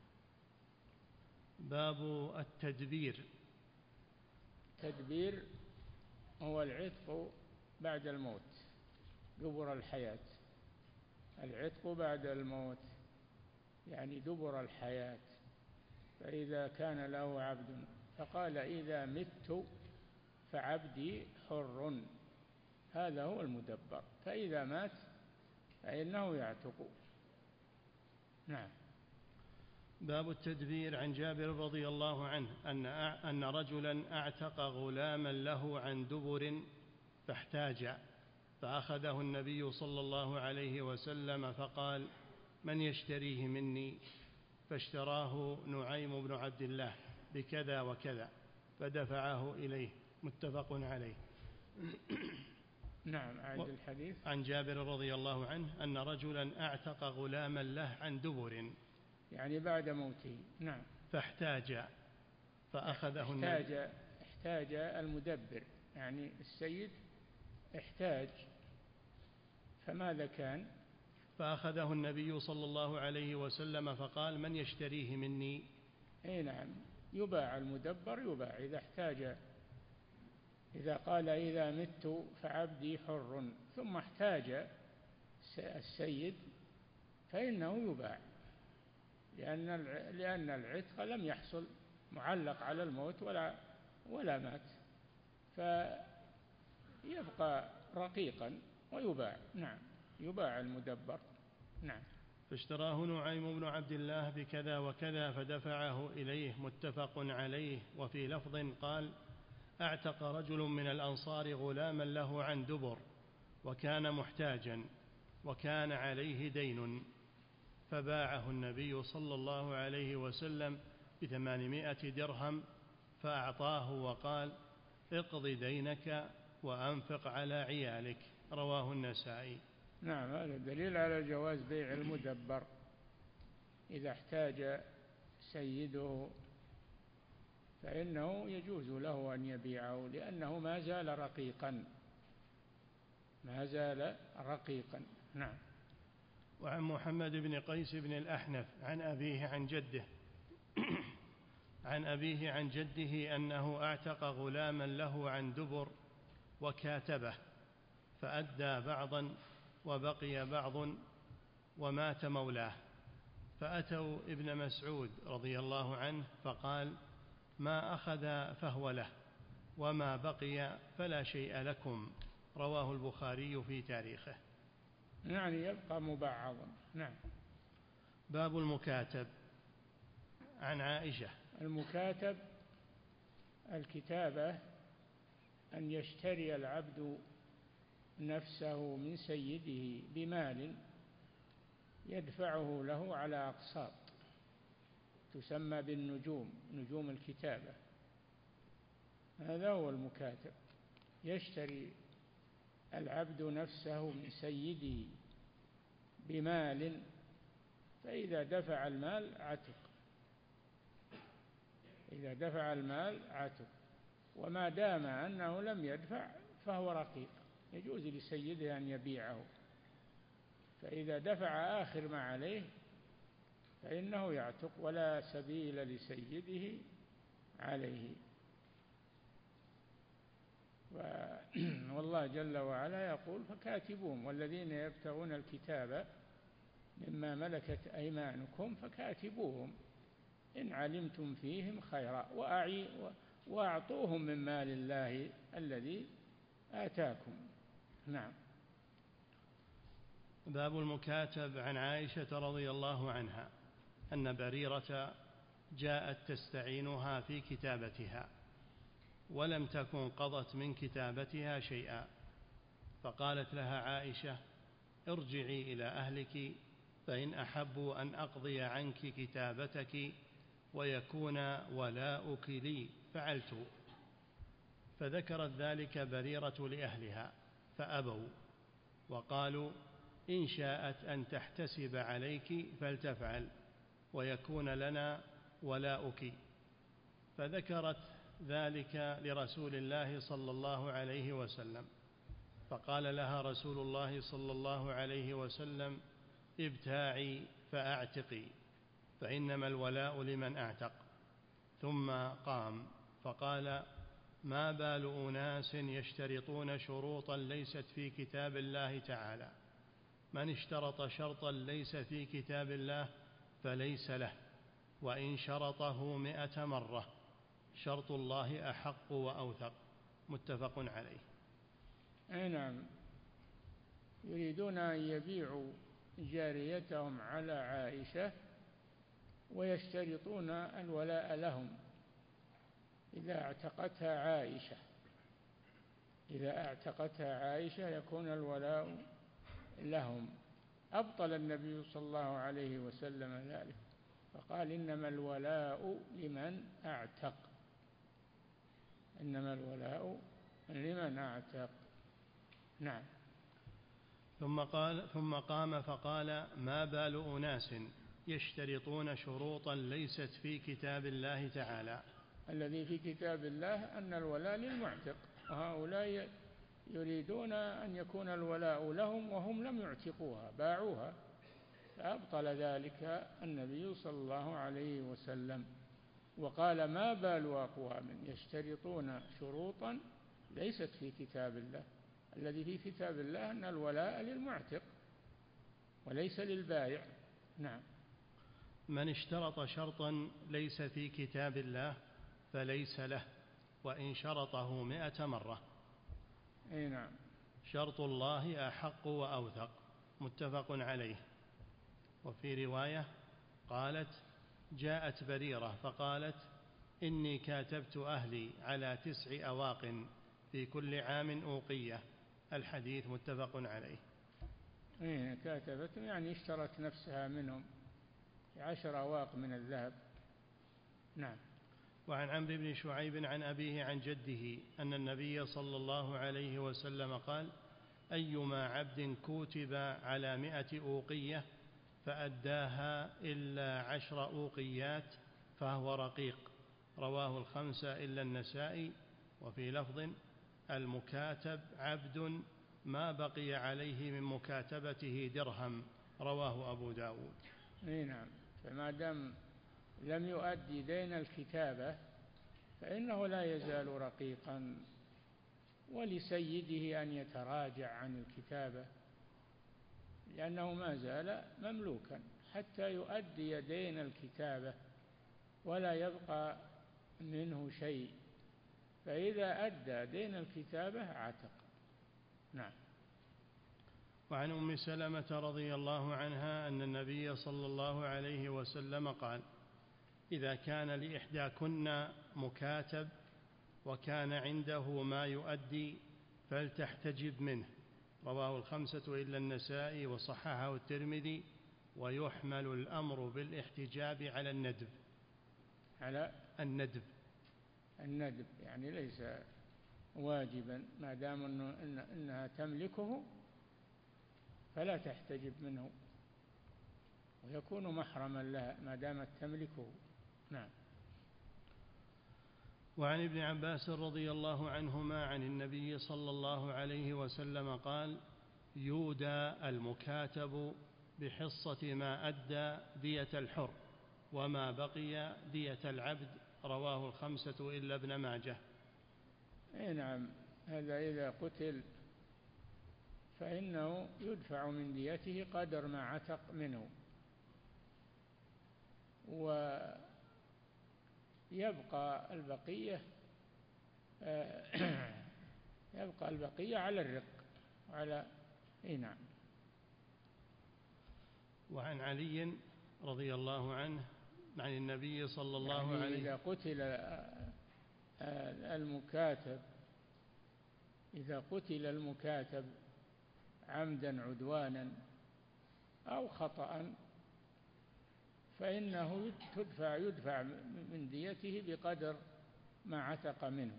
باب التدبير. التدبير هو العتق بعد الموت، دبر الحياة. العتق بعد الموت يعني دبر الحياة. فإذا كان له عبد فقال: إذا مت فعبدي حر، هذا هو المدبر. فإذا مات فإنه يعتق. نعم. باب التدبير. عن جابر رضي الله عنه أن رجلا أعتق غلاما له عن دبر فاحتاج، فأخذه النبي صلى الله عليه وسلم فقال: من يشتريه مني؟ فاشتراه نعيم بن عبد الله بكذا وكذا، فدفعه إليه. متفق عليه. نعم. أعد الحديث. عن جابر رضي الله عنه أن رجلا أعتق غلاما له عن دبر، يعني بعد موته. نعم. فاحتاج فأخذه احتاج المدبر، يعني السيد احتاج، فماذا كان؟ فأخذه النبي صلى الله عليه وسلم فقال: من يشتريه مني؟ اي نعم، يباع المدبر، يباع إذا احتاج. إذا قال: إذا مت فعبدي حر، ثم احتاج السيد فإنه يباع، لأن العتق لم يحصل، معلق على الموت ولا مات، فيبقى رقيقا ويباع. نعم، يباع المدبر. نعم. فاشتراه نعيم بن عبد الله بكذا وكذا فدفعه إليه. متفق عليه. وفي لفظ قال: أعتق رجل من الأنصار غلاما له عن دبر وكان محتاجا وكان عليه دين، فباعه النبي صلى الله عليه وسلم ب800 درهم فأعطاه وقال: اقض دينك وأنفق على عيالك. رواه النسائي. نعم، هذا دليل على جواز بيع المدبر إذا احتاج سيده، فإنه يجوز له أن يبيعه، لأنه ما زال رقيقا. نعم. وعن محمد بن قيس بن الأحنف عن أبيه عن جده عن أبيه عن جده أنه أعتق غلاما له عن دبر وكاتبه، فأدى بعضا وبقي بعض ومات مولاه، فأتوا ابن مسعود رضي الله عنه فقال: ما أخذ فهو له، وما بقي فلا شيء لكم. رواه البخاري في تاريخه. يعني يبقى مبعضا. نعم. باب المكاتب. عن عائشة: المكاتب الكتابة أن يشتري العبد نفسه من سيده بمال يدفعه له على أقساط تسمى بالنجوم، نجوم الكتابة. هذا هو المكاتب، يشتري العبد نفسه من سيده بمال، فإذا دفع المال عتق، إذا دفع المال عتق، وما دام أنه لم يدفع فهو رقيق، يجوز لسيده أن يبيعه، فإذا دفع آخر ما عليه فإنه يعتق ولا سبيل لسيده عليه. والله جل وعلا يقول: فكاتبوهم، والذين يبتغون الكتاب مما ملكت أيمانكم فكاتبوهم إن علمتم فيهم خيرا وأعطوهم من مال الله الذي آتاكم. نعم. باب المكاتب. عن عائشة رضي الله عنها أن بريرة جاءت تستعينها في كتابتها ولم تكن قضت من كتابتها شيئا، فقالت لها عائشة: ارجعي إلى أهلك فإن أحبوا أن أقضي عنك كتابتك ويكون ولاؤك لي فعلت. فذكرت ذلك بريرة لأهلها فأبوا، وقالوا: إن شاءت أن تحتسب عليك فلتفعل ويكون لنا ولاؤك. فذكرت ذلك لرسول الله صلى الله عليه وسلم، فقال لها رسول الله صلى الله عليه وسلم: ابتاعي فأعتقي، فإنما الولاء لمن أعتق. ثم قام فقال: ما بال أناس يشترطون شروطا ليست في كتاب الله تعالى، من اشترط شرطا ليس في كتاب الله فليس له، وإن شرطه 100 مرة شرط الله أحق وأوثق. متفق عليه. نعم، يريدون أن يبيعوا جاريتهم على عائشة ويشترطون الولاء لهم إذا اعتقتها عائشة، إذا اعتقتها عائشة يكون الولاء لهم. أبطل النبي صلى الله عليه وسلم ذلك فقال: إنما الولاء لمن أعتق، إنما الولاء لمن أعتق. نعم. ثم قام فقال: ما بال أناس يشترطون شروطا ليست في كتاب الله تعالى. الذي في كتاب الله أن الولاء للمعتق، وهؤلاء يريدون أن يكون الولاء لهم وهم لم يعتقوها، باعوها، فأبطل ذلك النبي صلى الله عليه وسلم وقال: ما بال أقوام يشترطون شروطا ليست في كتاب الله. الذي في كتاب الله أن الولاء للمعتق وليس للبائع. نعم. من اشترط شرطا ليس في كتاب الله فليس له، وإن شرطه 100 مرة. نعم. شرط الله أحق وأوثق. متفق عليه. وفي رواية قالت: جاءت بريرة فقالت: إني كاتبت أهلي على 9 أواق في كل عام أوقية. الحديث متفق عليه. كاتبت يعني اشترت نفسها منهم 10 أواق من الذهب. نعم. وعن عمرو بن شعيب عن أبيه عن جده أن النبي صلى الله عليه وسلم قال: أيما عبد كوتب على 100 أوقية فأداها إلا 10 أوقيات فهو رقيق. رواه 5 إلا النسائي. وفي لفظ: المكاتب عبد ما بقي عليه من مكاتبته درهم. رواه أبو داود. نعم. فما دام لم يؤدي دين الكتابة فإنه لا يزال رقيقا، ولسيده أن يتراجع عن الكتابة لأنه ما زال مملوكا حتى يؤدي دين الكتابة ولا يبقى منه شيء، فإذا أدى دين الكتابة عتق. نعم. وعن أم سلمة رضي الله عنها أن النبي صلى الله عليه وسلم قال: إذا كان لإحداكن مكاتب وكان عنده ما يؤدي فلتحتجب منه. رواه 5 إلا النسائي وصححه الترمذي ويحمل الأمر بالاحتجاب على الندب. على الندب. الندب يعني ليس واجبا، ما دام إنها تملكه فلا تحتجب منه، ويكون محرما لها ما دامت تملكه. نعم. وعن ابن عباس رضي الله عنهما عن النبي صلى الله عليه وسلم قال: يودى المكاتب بحصة ما أدى دية الحر، وما بقي دية العبد. رواه الخمسة إلا ابن ماجه. نعم، هذا إذا قتل فإنه يدفع من ديته قدر ما عتق منه، ويبقى البقية يبقى البقية على الرق على. نعم. وعن علي رضي الله عنه عن النبي صلى الله عليه وسلم: إذا قتل المكاتب، إذا قتل المكاتب عمدا عدوانا أو خطأ فإنه يدفع من ديته بقدر ما عتق منه،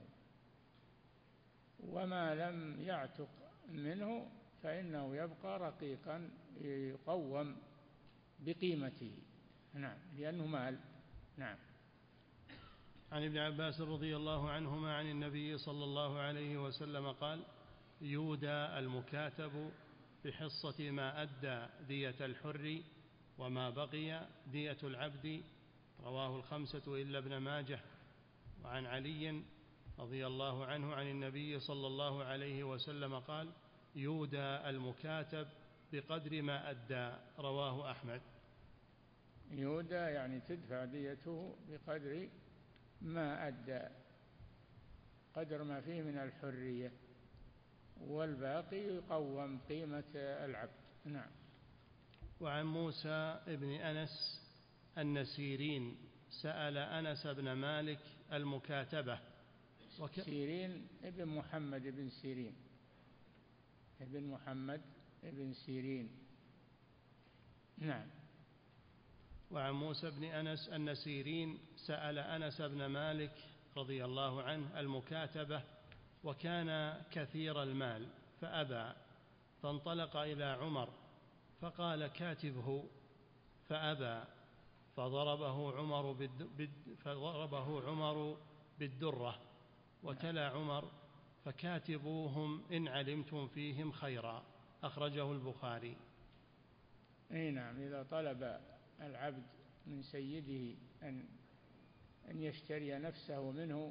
وما لم يعتق منه فإنه يبقى رقيقا يقوم بقيمته. نعم، لأنه مال. نعم. عن ابن عباس رضي الله عنهما عن النبي صلى الله عليه وسلم قال: يودى المكاتب بحصة ما أدى دية الحر، وما بقي دية العبد. رواه الخمسة إلا ابن ماجه. وعن علي رضي الله عنه عن النبي صلى الله عليه وسلم قال: يودى المكاتب بقدر ما أدى. رواه أحمد. يودى يعني تدفع ديته بقدر ما أدى، قدر ما فيه من الحرية، والباقي يقوم قيمة العبد. نعم. وعن موسى بن أنس أن سيرين سأل أنس بن مالك المكاتبة. سيرين ابن محمد بن سيرين، ابن محمد بن سيرين. نعم. وعن موسى بن أنس أن سيرين سأل أنس بن مالك رضي الله عنه المكاتبة، وكان كثير المال فأبى، فانطلق إلى عمر فقال: كاتبه، فأبى، فضربه عمر بالدرة، وتلا عمر: فكاتبوهم إن علمتم فيهم خيرا. أخرجه البخاري. نعم، إذا طلب العبد من سيده أن يشتري نفسه منه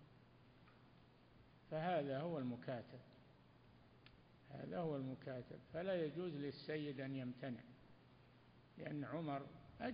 فهذا هو المكاتب، هذا هو المكاتب، فلا يجوز للسيد أن يمتنع، لأن عمر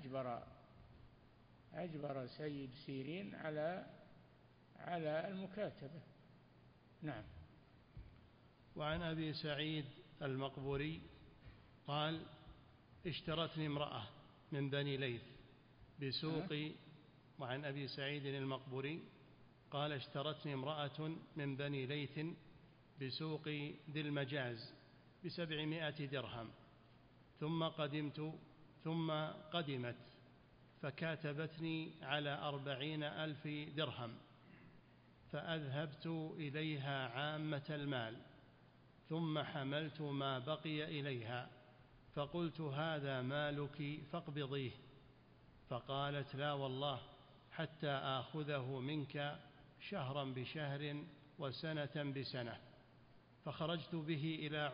أجبر سيد سيرين على المكاتبة. نعم. وعن أبي سعيد المقبوري قال: اشترتني امرأة من بني ليث بسوق. وعن أبي سعيد المقبوري قال: اشترتني امرأة من بني ليث بسوق ذي المجاز ب700 درهم، ثم قدمت فكاتبتني على 40,000 درهم، فأذهبت إليها عامة المال، ثم حملت ما بقي إليها، فقلت: هذا مالك فاقبضيه. فقالت: لا والله، حتى آخذه منك شهرا بشهر وسنة بسنة. فخرجت به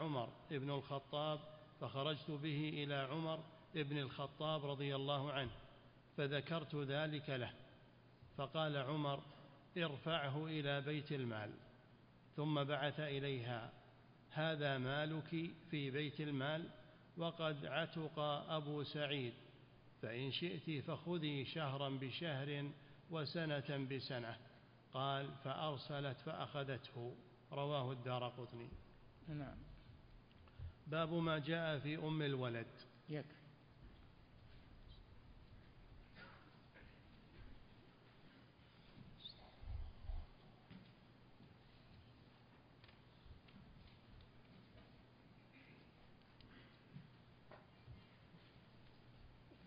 إلى عمر ابن الخطاب رضي الله عنه، فذكرت ذلك له، فقال عمر: ارفعه إلى بيت المال. ثم بعث إليها: هذا مالك في بيت المال، وقد عتق أبو سعيد، فإن شئت فخذي شهرا بشهر وسنة بسنة. قال: فأرسلت فأخذته. رواه الدارقطني. نعم. باب ما جاء في أم الولد. يكفي.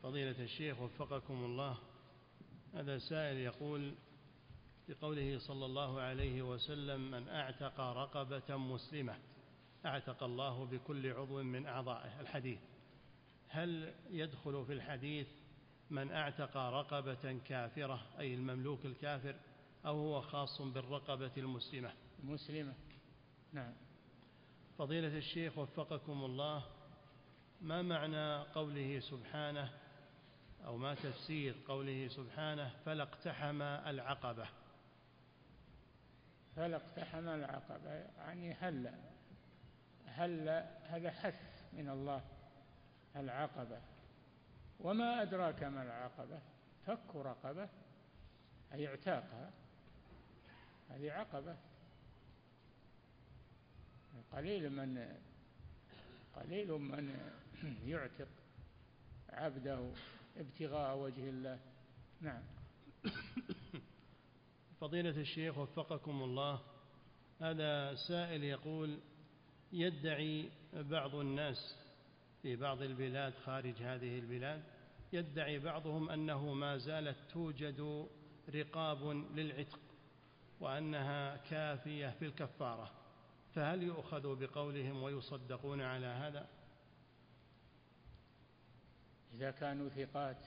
فضيلة الشيخ وفقكم الله، هذا سائل يقول بقوله صلى الله عليه وسلم: من أعتق رقبة مسلمة أعتق الله بكل عضو من أعضائه، الحديث، هل يدخل في الحديث من أعتق رقبة كافرة أي المملوك الكافر، أو هو خاص بالرقبة المسلمة؟ مسلمة، نعم. فضيلة الشيخ وفقكم الله، ما معنى قوله سبحانه، أو ما تفسير قوله سبحانه: فلا اقتحم العقبة؟ فلا اقتحم العقبة يعني هل هذا حث من الله، العقبة. وما أدراك ما العقبة؟ فك رقبة أي اعتاقها، هذه عقبة. قليل من يعتق عبده ابتغاء وجه الله. نعم. فضيلة الشيخ وفقكم الله، هذا سائل يقول: يدعي بعض الناس في بعض البلاد خارج هذه البلاد، يدعي بعضهم أنه ما زالت توجد رقاب للعتق وأنها كافية في الكفارة، فهل يؤخذ بقولهم ويصدقون على هذا؟ إذا كانوا ثقات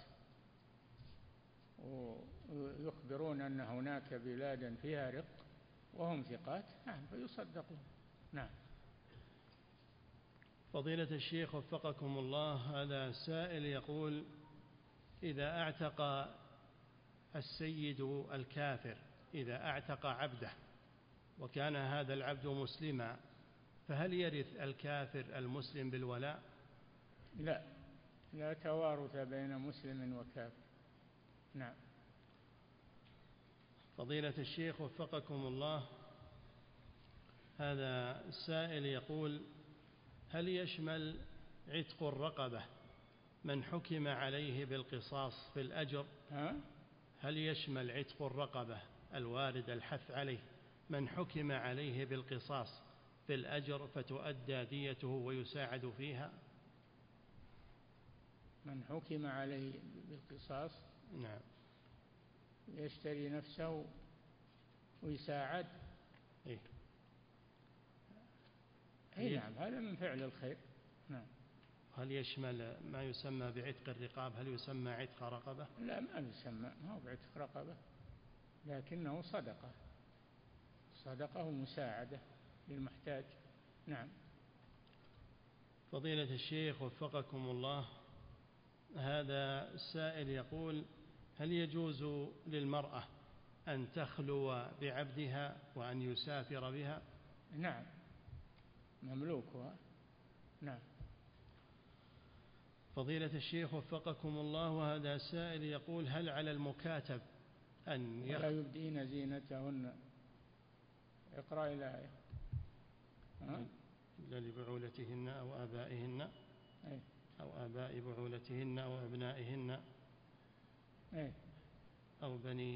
ويخبرون أن هناك بلادا فيها رق وهم ثقات، نعم، فيصدقون. نعم. فضيلة الشيخ وفقكم الله، هذا سائل يقول: إذا أعتق السيد الكافر، إذا أعتق عبده وكان هذا العبد مسلما، فهل يرث الكافر المسلم بالولاء؟ لا توارث بين مسلم وكافر. نعم. فضيلة الشيخ وفقكم الله، هذا السائل يقول: هل يشمل عتق الرقبة من حكم عليه بالقصاص في الأجر؟ هل يشمل عتق الرقبة الوارد الحث عليه من حكم عليه بالقصاص في الأجر فتؤدى ديته ويساعد فيها؟ من حكم عليه بالقصاص، نعم، يشتري نفسه ويساعد. نعم، هذا من فعل الخير. نعم. هل يشمل ما يسمى بعتق الرقاب؟ هل يسمى عتق رقبة؟ لا، ما يسمى، ما هو بعتق رقبة، لكنه صدقة ومساعدة للمحتاج. نعم. فضيلة الشيخ وفقكم الله، هذا السائل يقول: هل يجوز للمرأة أن تخلو بعبدها وأن يسافر بها؟ نعم، مملوكها. نعم. فضيلة الشيخ وفقكم الله، وهذا سائل يقول: هل على المكاتب أن ولا يبدين زينتهن؟ اقرأ الآية. لبعولتهن أو آبائهن أو آباء بعولتهن أو أبنائهن أو بني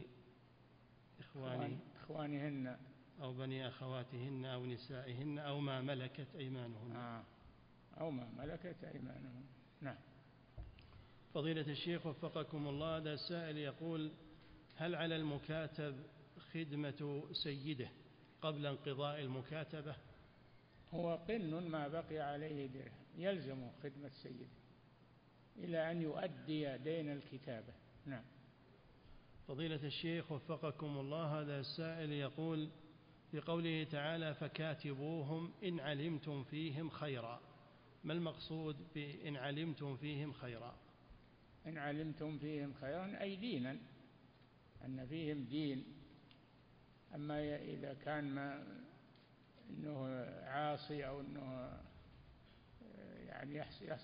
إخوانهن أو بني أخواتهن أو نسائهن أو ما ملكت أيمانهن. أو ما ملكت أيمانهن. نعم. فضيلة الشيخ وفقكم الله، هذا السائل يقول: هل على المكاتب خدمة سيده قبل انقضاء المكاتبة؟ هو قن ما بقي عليه درهم، يلزم خدمة سيده إلى أن يؤدي دين الكتابة. نعم. فضيلة الشيخ وفقكم الله، هذا السائل يقول: في قوله تعالى: فكاتبوهم إن علمتم فيهم خيرا، ما المقصود بإن علمتم فيهم خيرا؟ إن علمتم فيهم خيرا أي دينا، أن فيهم دين. أما إذا كان ما أنه عاصي أو أنه يعني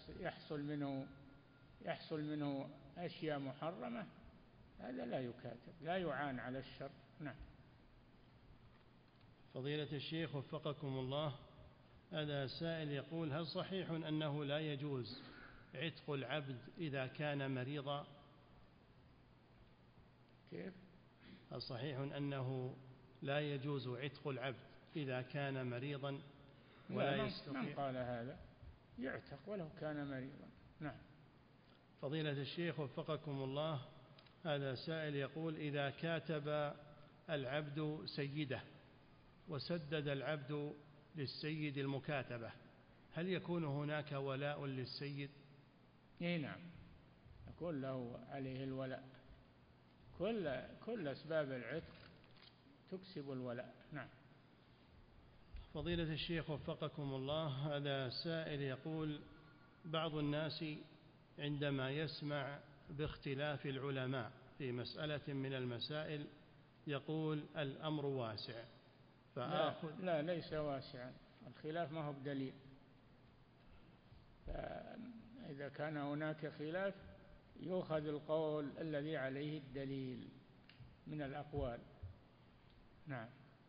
يحصل منه أشياء محرمة، هذا لا يكاتب، لا يعان على الشر. نعم. فضيلة الشيخ وفقكم الله، هذا سائل يقول: هل صحيح أنه لا يجوز عتق العبد إذا كان مريضا؟ كيف؟ هل صحيح أنه لا يجوز عتق العبد إذا كان مريضا ولا يستطيع؟ من قال هذا؟ يعتق ولو كان مريضا. نعم. فضيلة الشيخ وفقكم الله، هذا سائل يقول: إذا كاتب العبد سيده وسدد العبد للسيد المكاتبة، هل يكون هناك ولاء للسيد؟ نعم، يكون له عليه الولاء. كل أسباب العتق تكسب الولاء. نعم. فضيلة الشيخ وفقكم الله، هذا سائل يقول: بعض الناس عندما يسمع باختلاف العلماء في مسألة من المسائل يقول الأمر واسع، لا ليس واسعا، الخلاف ما هو بدليل. فإذا كان هناك خلاف يؤخذ القول الذي عليه الدليل من الأقوال. نعم.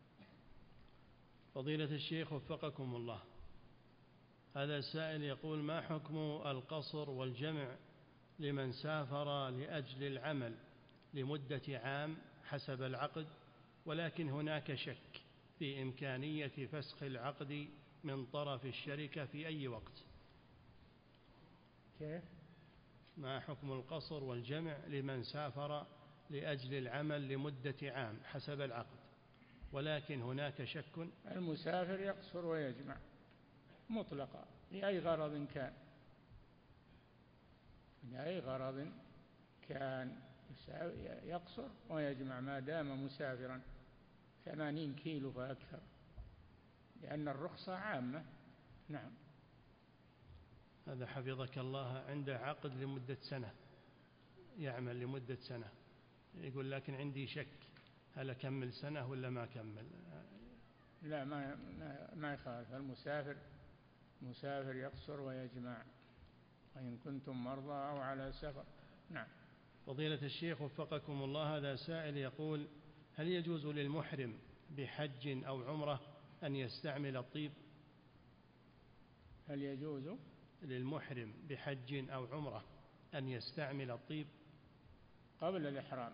فضيلة الشيخ وفقكم الله، هذا السائل يقول: ما حكم القصر والجمع لمن سافر لأجل العمل لمدة عام حسب العقد، ولكن هناك شك في إمكانية فسخ العقد من طرف الشركة في أي وقت؟ كيف؟ ما حكم القصر والجمع لمن سافر لأجل العمل لمدة عام حسب العقد، ولكن هناك شك؟ المسافر يقصر ويجمع مطلقا لأي غرض كان، لأي غرض كان يقصر ويجمع ما دام مسافرا 80 كيلو فأكثر، لأن الرخصة عامة. نعم. هذا حفظك الله عنده عقد لمدة سنة، يعمل لمدة سنة، يقول لكن عندي شك هل أكمل سنة ولا ما أكمل؟ لا، ما يخالف. المسافر يقصر ويجمع وإن كنتم مرضى أو على سفر. نعم. فضيلة الشيخ وفقكم الله، هذا سائل يقول: هل يجوز للمحرم بحج أو عمرة أن يستعمل الطيب؟ هل يجوز للمحرم بحج أو عمرة أن يستعمل الطيب؟ قبل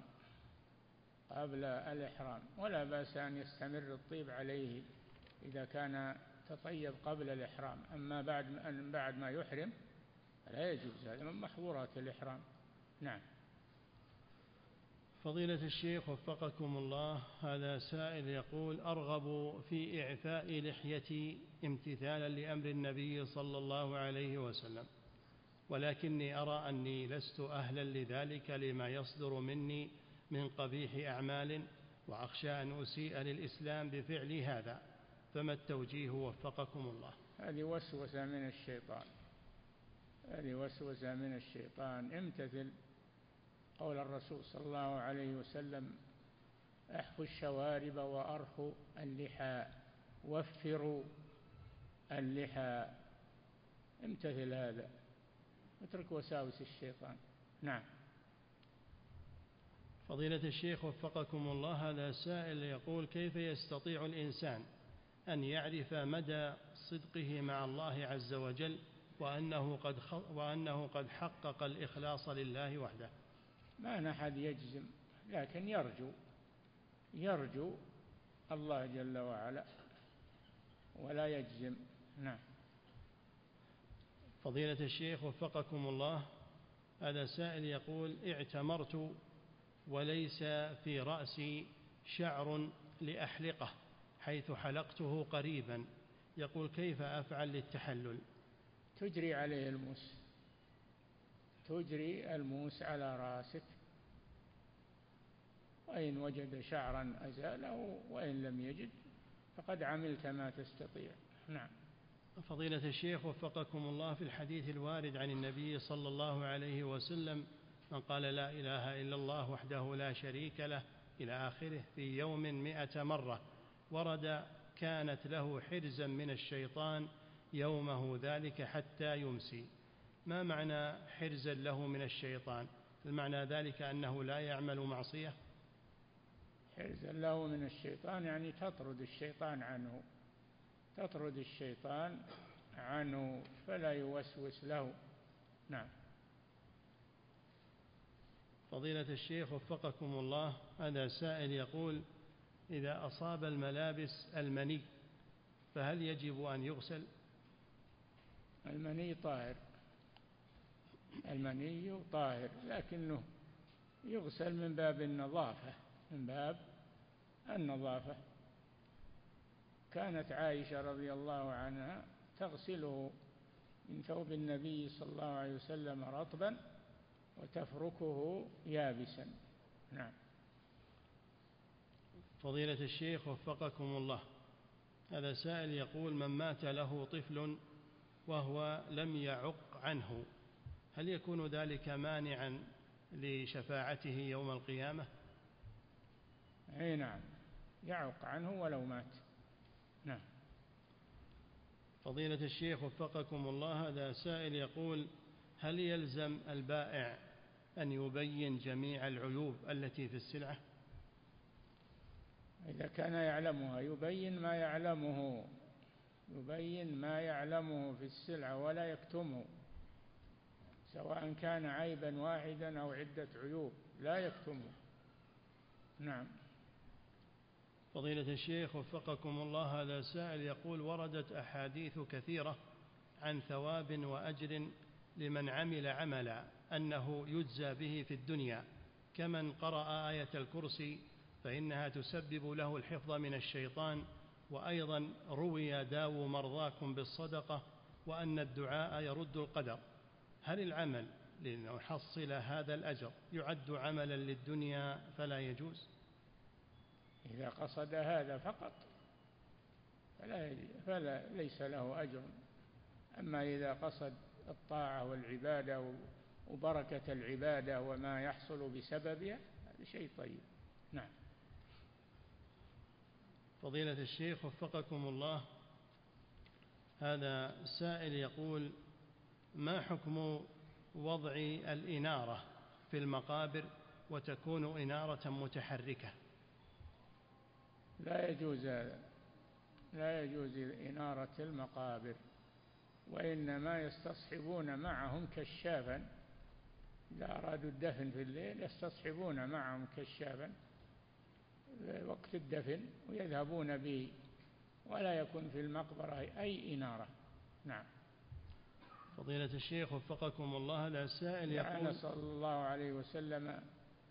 الإحرام ولا بأس أن يستمر الطيب عليه إذا كان تطيب قبل الإحرام، أما بعد ما يحرم لا يجوز، هذا من محظورات الإحرام. نعم. فضيلة الشيخ وفقكم الله، هذا سائل يقول: أرغب في إعفاء لحيتي امتثالا لأمر النبي صلى الله عليه وسلم، ولكني أرى أني لست أهلا لذلك لما يصدر مني من قبيح أعمال، وأخشى أن أسيء للإسلام بفعل هذا، فما التوجيه وفقكم الله؟ هذه وسوسة من الشيطان. امتثل قول الرسول صلى الله عليه وسلم: احفوا الشوارب وأرخوا اللحى وفروا اللحى. امتثل هذا، اترك وساوس الشيطان. نعم. فضيلة الشيخ وفقكم الله، هذا سائل يقول: كيف يستطيع الإنسان أن يعرف مدى صدقه مع الله عز وجل وأنه قد حقق الإخلاص لله وحده؟ ما أحد يجزم، لكن يرجو الله جل وعلا ولا يجزم. نعم. فضيلة الشيخ وفقكم الله، هذا سائل يقول: اعتمرت وليس في رأسي شعر لأحلقه حيث حلقته قريبا، يقول: كيف أفعل للتحلل؟ تجري عليه الموس على رأسك، وإن وجد شعرا أزاله، وإن لم يجد فقد عملت ما تستطيع. نعم. فضيلة الشيخ وفقكم الله، في الحديث الوارد عن النبي صلى الله عليه وسلم: من قال لا إله إلا الله وحده لا شريك له إلى آخره في يوم 100 مرة، ورد كانت له حرزا من الشيطان يومه ذلك حتى يمسي. ما معنى حرزا له من الشيطان؟ المعنى ذلك أنه لا يعمل معصية؟ حرزا له من الشيطان يعني تطرد الشيطان عنه فلا يوسوس له. نعم. فضيلة الشيخ وفقكم الله، هذا سائل يقول: إذا أصاب الملابس المني فهل يجب أن يغسل؟ المني طاهر المني طاهر، لكنه يغسل من باب النظافة، من باب النظافة. كانت عائشة رضي الله عنها تغسله من ثوب النبي صلى الله عليه وسلم رطبا وتفركه يابسا. نعم. فضيلة الشيخ وفقكم الله، هذا سائل يقول: من مات له طفل وهو لم يعق عنه، هل يكون ذلك مانعا لشفاعته يوم القيامة؟ أي نعم، يعق عنه ولو مات. نعم. فضيلة الشيخ وفقكم الله، هذا سائل يقول: هل يلزم البائع أن يبين جميع العيوب التي في السلعة؟ إذا كان يعلمها يبين ما يعلمه، يبين ما يعلمه في السلعة ولا يكتمه، سواء كان عيبا واحدا أو عدة عيوب لا يكتمه. نعم. فضيلة الشيخ وفقكم الله، هذا سائل يقول: وردت أحاديث كثيرة عن ثواب وأجر لمن عمل عملا أنه يجزى به في الدنيا، كمن قرأ آية الكرسي فإنها تسبب له الحفظ من الشيطان، وأيضا روي داووا مرضاكم بالصدقة، وأن الدعاء يرد القدر. هل العمل لنحصل هذا الأجر يعد عملا للدنيا فلا يجوز؟ إذا قصد هذا فقط فلا ليس له أجر. أما إذا قصد الطاعة والعبادة وبركة العبادة وما يحصل بسببها، هذا شيء طيب. نعم. فضيلة الشيخ وفقكم الله، هذا سائل يقول: ما حكم وضع الإنارة في المقابر وتكون إنارة متحركة؟ لا يجوز هذا، لا يجوز إنارة المقابر، وإنما يستصحبون معهم كشافا، إذا أرادوا الدفن في الليل يستصحبون معهم كشافا وقت الدفن ويذهبون به، ولا يكون في المقبرة أي إنارة. نعم. فضيلة الشيخ وفقكم الله، هذا السائل يقول: صلى الله عليه وسلم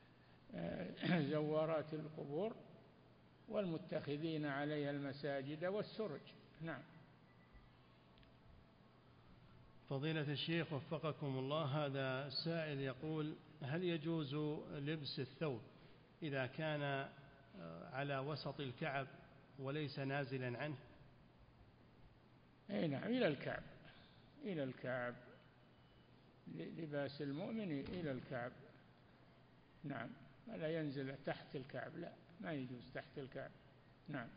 زوارات القبور والمتخذين عليها المساجد والسرج. نعم. فضيلة الشيخ وفقكم الله، هذا سائل يقول: هل يجوز لبس الثوب إذا كان على وسط الكعب وليس نازلا عنه؟ أي نعم، إلى الكعب، إلى الكعب، لباس المؤمن إلى الكعب. نعم، ولا ينزل تحت الكعب، لا، ما يجوز تحت الكعب. نعم.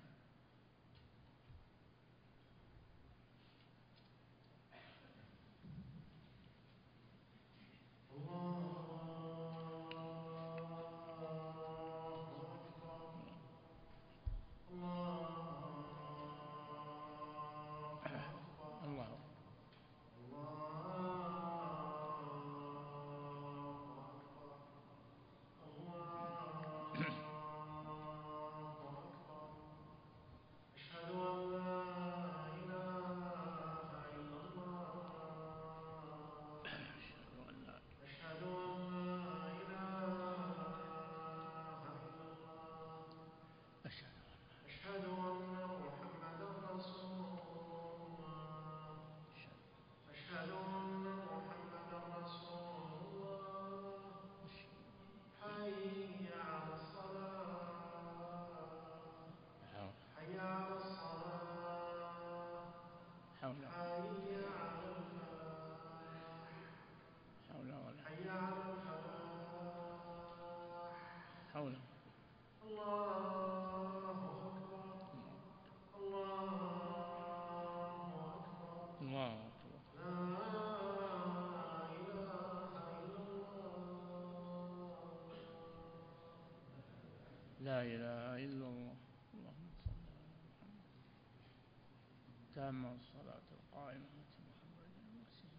لا إله إلا الله. اللهم صل على محمد. تام الصلاة القائمة محمد المسيح.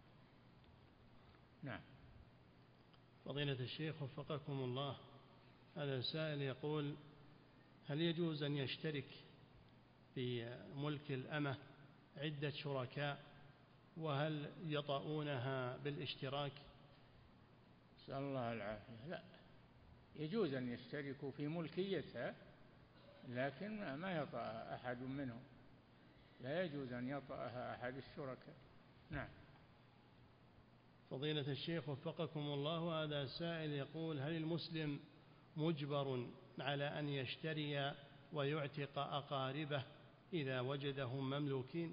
نعم. فضيلة الشيخ وفقكم الله، هذا السائل يقول: هل يجوز أن يشترك في ملك الأمة عدة شركاء، وهل يطؤونها بالاشتراك؟ نسأل الله العافية. لا، يجوز أن يشتركوا في ملكيتها، لكن ما يطأ أحد منهم، لا يجوز أن يطأها أحد الشركاء. نعم. فضيلة الشيخ وفقكم الله، هذا سائل يقول: هل المسلم مجبر على أن يشتري ويعتق أقاربه إذا وجدهم مملوكين؟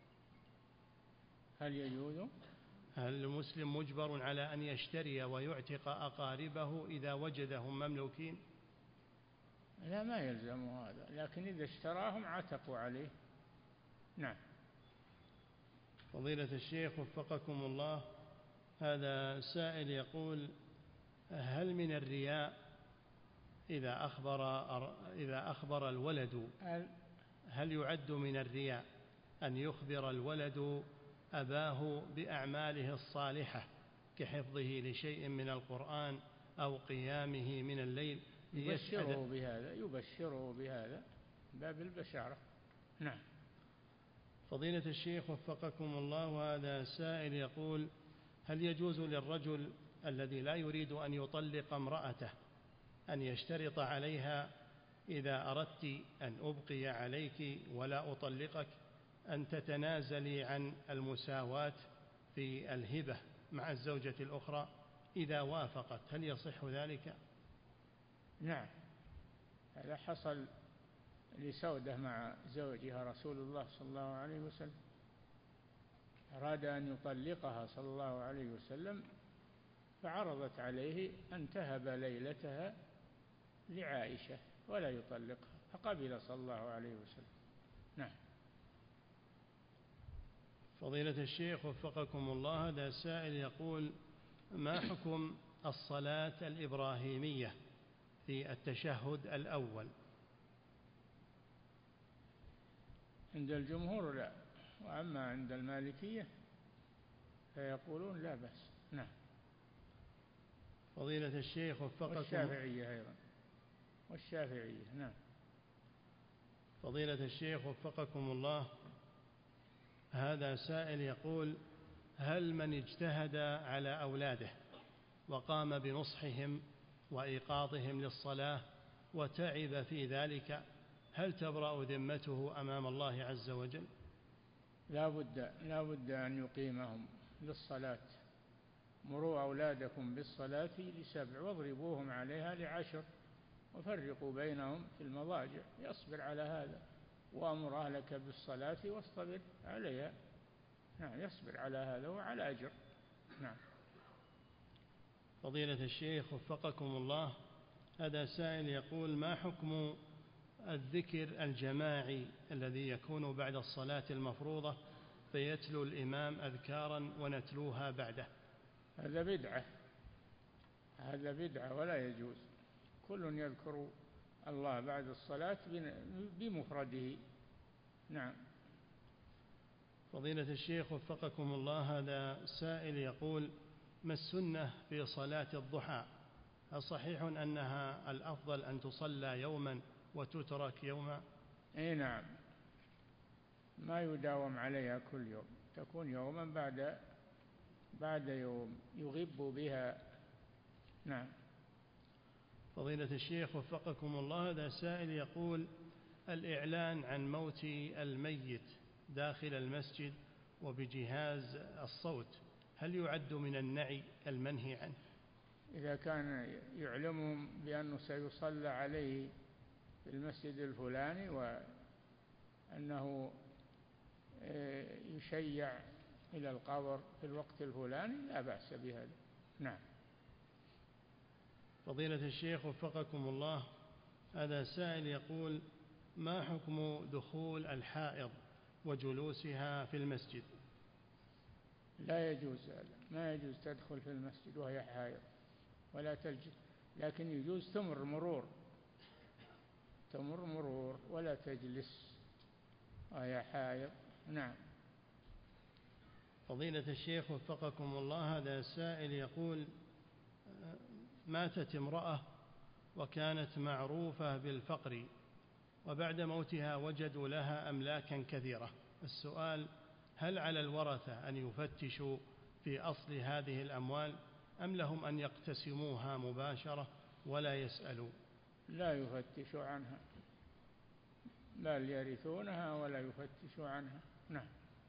هل يجوز؟ هل المسلم مجبر على أن يشتري ويعتق أقاربه إذا وجدهم مملوكين؟ لا، ما يلزم هذا، لكن إذا اشتراهم عتقوا عليه. نعم. فضيلة الشيخ وفقكم الله، هذا سائل يقول: هل من الرياء إذا أخبر الولد، هل يعد من الرياء أن يخبر الولد أباه بأعماله الصالحة كحفظه لشيء من القرآن أو قيامه من الليل يبشره بهذا باب البشارة؟ نعم. فضيلة الشيخ وفقكم الله، وهذا سائل يقول: هل يجوز للرجل الذي لا يريد أن يطلق امرأته أن يشترط عليها: إذا أردت أن أبقي عليك ولا أطلقك أن تتنازلي عن المساواة في الهبة مع الزوجة الأخرى؟ إذا وافقت هل يصح ذلك؟ نعم، هذا حصل لسودة مع زوجها رسول الله صلى الله عليه وسلم، أراد أن يطلقها صلى الله عليه وسلم، فعرضت عليه أن تهب ليلتها لعائشة ولا يطلقها، فقبل صلى الله عليه وسلم. نعم. فضيلة الشيخ وفقكم الله، هذا سائل يقول: ما حكم الصلاة الإبراهيمية في التشهد الأول؟ عند الجمهور لا، وأما عند المالكية فيقولون لا بأس. نعم. فضيلة الشيخ وفقكم، والشافعية أيضا، والشافعية. نعم. فضيلة الشيخ وفقكم الله، هذا سائل يقول: هل من اجتهد على أولاده وقام بنصحهم وإيقاظهم للصلاة وتعب في ذلك، هل تبرأ ذمته أمام الله عز وجل؟ لا بد أن يقيمهم للصلاة. مروا أولادكم بالصلاة ل7 واضربوهم عليها ل10 وفرقوا بينهم في المضاجع. يصبر على هذا، وأمر أهلك بالصلاة واصطبر عليها. نعم، يصبر على هذا وعلى أجر. نعم. فضيلة الشيخ وفقكم الله، هذا سائل يقول: ما حكم الذكر الجماعي الذي يكون بعد الصلاة المفروضة فيتلو الإمام أذكارا ونتلوها بعده؟ هذا بدعة ولا يجوز. كل يذكر الله بعد الصلاة بمفرده. نعم. فضيلة الشيخ وفقكم الله، هذا سائل يقول: ما السنة في صلاة الضحى؟ هل صحيح أنها الأفضل أن تصلى يوما وتترك يوما؟ أي نعم، ما يداوم عليها كل يوم، تكون يوما بعد يوم يغب بها. نعم. فضيلة الشيخ وفقكم الله، هذا سائل يقول: الإعلان عن موت الميت داخل المسجد وبجهاز الصوت هل يعد من النعي المنهي عنه؟ إذا كان يعلمهم بأنه سيصلى عليه في المسجد الفلاني وأنه يشيع إلى القبر في الوقت الفلاني لا بأس بهذا. نعم. فضيلة الشيخ وفقكم الله، هذا سائل يقول: ما حكم دخول الحائض وجلوسها في المسجد؟ لا يجوز هذا، ما يجوز تدخل في المسجد وهي حائض ولا تلجئ، لكن يجوز تمر مرور ولا تجلس وهي حائض. نعم. فضيلة الشيخ وفقكم الله، هذا سائل يقول: ماتت امرأة وكانت معروفة بالفقر، وبعد موتها وجدوا لها أملاكا كثيرة. السؤال: هل على الورثة أن يفتشوا في أصل هذه الأموال، أم لهم أن يقتسموها مباشرة ولا يسألوا؟ لا يفتشوا عنها، بل يرثونها ولا يفتشوا عنها. نعم.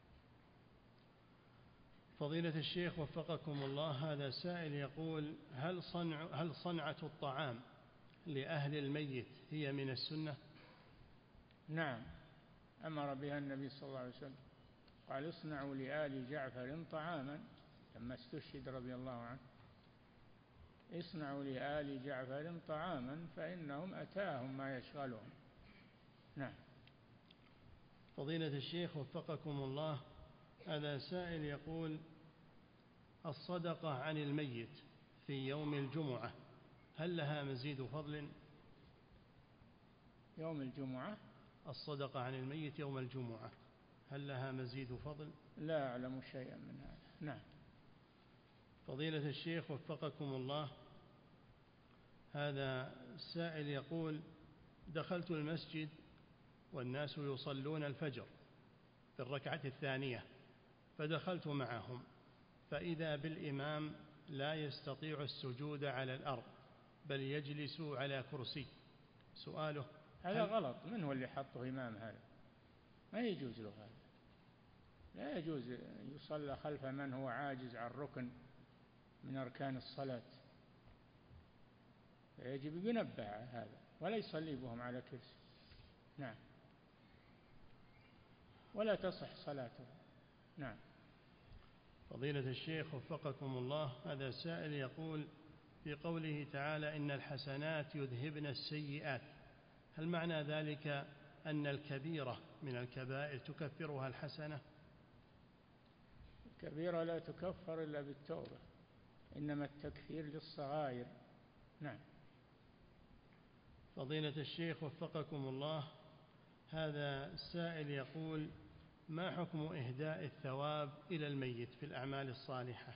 فضيلة الشيخ وفقكم الله، هذا سائل يقول: هل صنعة الطعام لأهل الميت هي من السنة؟ نعم، أمر بها النبي صلى الله عليه وسلم، قال: اصنعوا لآل جعفر طعاما، لما استشهد رضي الله عنه: اصنعوا لآل جعفر طعاما فإنهم أتاهم ما يشغلهم. نعم. فضيلة الشيخ وفقكم الله، هذا سائل يقول: الصدقة عن الميت في يوم الجمعة هل لها مزيد فضل؟ يوم الجمعة؟ الصدقة عن الميت يوم الجمعة هل لها مزيد فضل؟ لا أعلم شيئا من هذا. نعم. فضيلة الشيخ وفقكم الله، هذا السائل يقول: دخلت المسجد والناس يصلون الفجر في الركعة الثانية، فدخلت معهم، فإذا بالإمام لا يستطيع السجود على الأرض بل يجلس على كرسي. سؤاله: هذا غلط. من هو اللي حطه إمام؟ هذا ما يجوز له، هذا لا يجوز يصلى خلف من هو عاجز عن ركن من أركان الصلاة، يجب ينبه هذا ولا يصلي بهم على كرسي. نعم. ولا تصح صلاته. نعم. فضيلة الشيخ وفقكم الله، هذا سائل يقول: في قوله تعالى: إن الحسنات يذهبن السيئات، هل معنى ذلك أن الكبيرة من الكبائر تكفرها الحسنة؟ الكبيرة لا تكفر إلا بالتوبة، إنما التكفير للصغائر. نعم. فضيلة الشيخ وفقكم الله، هذا السائل يقول: ما حكم إهداء الثواب إلى الميت في الأعمال الصالحة؟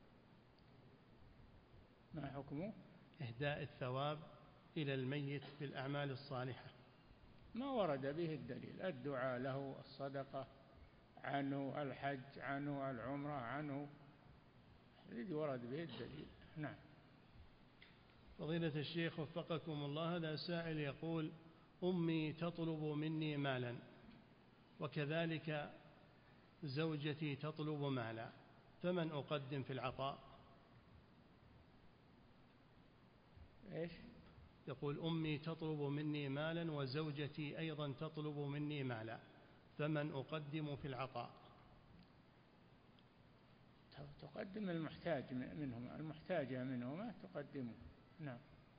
ما حكم إهداء الثواب إلى الميت في الأعمال الصالحة؟ ما ورد به الدليل، الدعاء له، الصدقة عنه، الحج عنه، العمرة عنه، الذي ورد به الدليل. نعم. فضيلة الشيخ وفقكم الله، هذا سائل يقول: أمي تطلب مني مالا، وكذلك زوجتي تطلب مالا، فمن أقدم في العطاء؟ إيش؟ يقول: أمي تطلب مني مالا وزوجتي أيضا تطلب مني مالا، فمن أقدم في العطاء؟ تقدم المحتاج منهما، المحتاجة منهما تقدمه. نعم.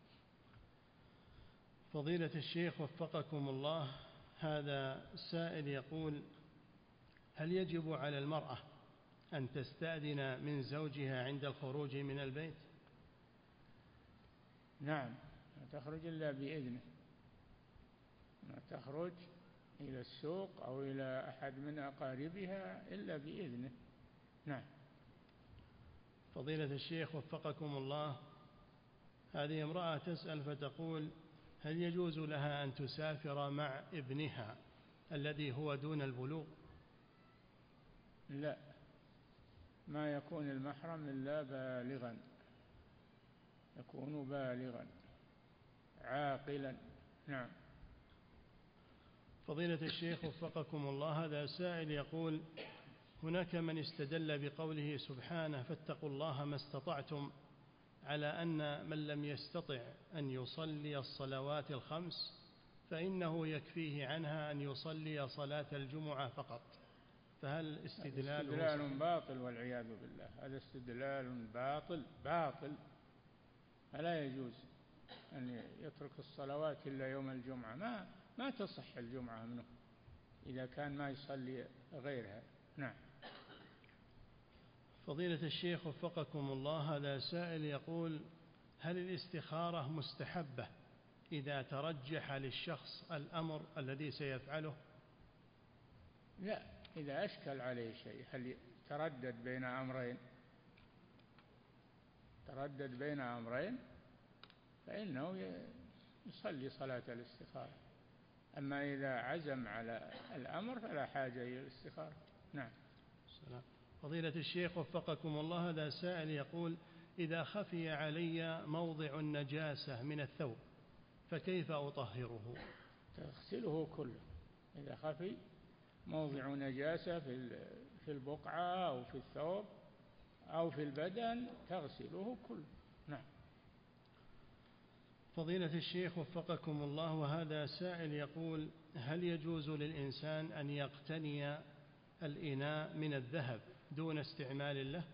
فضيلة الشيخ وفقكم الله، هذا سائل يقول: هل يجب على المرأة أن تستأذن من زوجها عند الخروج من البيت؟ نعم، لا تخرج إلا بإذنه، ما تخرج إلى السوق أو إلى أحد من أقاربها إلا بإذنه. نعم. فضيلة الشيخ وفقكم الله، هذه امرأة تسأل فتقول: هل يجوز لها أن تسافر مع ابنها الذي هو دون البلوغ؟ لا، ما يكون المحرم إلا بالغا، يكون بالغا عاقلا. نعم. فضيلة الشيخ وفقكم الله، هذا سائل يقول: هناك من استدل بقوله سبحانه: فاتقوا الله ما استطعتم، على أن من لم يستطع أن يصلي الصلوات الخمس فإنه يكفيه عنها أن يصلي صلاة الجمعة فقط، فهل استدلال باطل والعياذ بالله، هذا استدلال باطل. فلا يجوز أن يترك الصلوات إلا يوم الجمعة، ما تصح الجمعة منه إذا كان ما يصلي غيرها. نعم. فضيلة الشيخ وفقكم الله، هذا سائل يقول: هل الاستخارة مستحبة إذا ترجح للشخص الأمر الذي سيفعله؟ لا، إذا أشكل عليه شيء، هل تردد بين أمرين فإنه يصلي صلاة الاستخارة. أما إذا عزم على الأمر فلا حاجة إلى الاستخارة. نعم. السلام. فضيلة الشيخ وفقكم الله، هذا سائل يقول: إذا خفي علي موضع النجاسة من الثوب فكيف أطهره؟ تغسله كله. إذا خفي موضع نجاسة في البقعة أو في الثوب أو في البدن تغسله كله. نعم. فضيلة الشيخ وفقكم الله، وهذا سائل يقول: هل يجوز للإنسان أن يقتني الإناء من الذهب دون استعمال له؟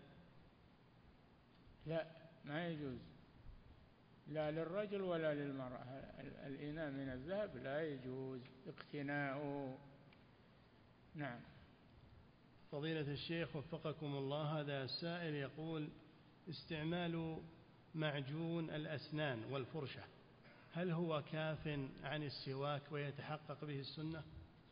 لا، ما يجوز، لا للرجل ولا للمرأة. الإناء من الذهب لا يجوز اقتناؤه. نعم. فضيلة الشيخ وفقكم الله، هذا سائل يقول: استعمال معجون الأسنان والفرشة هل هو كاف عن السواك ويتحقق به السنة؟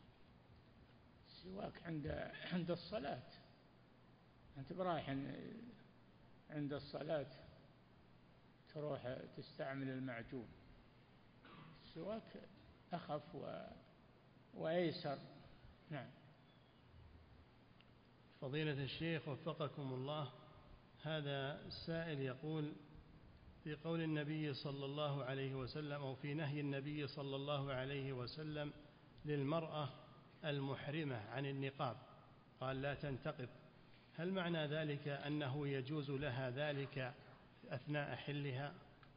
السواك عند الصلاة. أنت برايح عند الصلاة تروح تستعمل المعجون. السواك أخف وأيسر. نعم. فضيلة الشيخ وفقكم الله، هذا السائل يقول: في قول النبي صلى الله عليه وسلم أو في نهي النبي صلى الله عليه وسلم للمرأة المحرمة عن النقاب، قال: لا تنتقب، هل معنى ذلك أنه يجوز لها ذلك أثناء حلها؟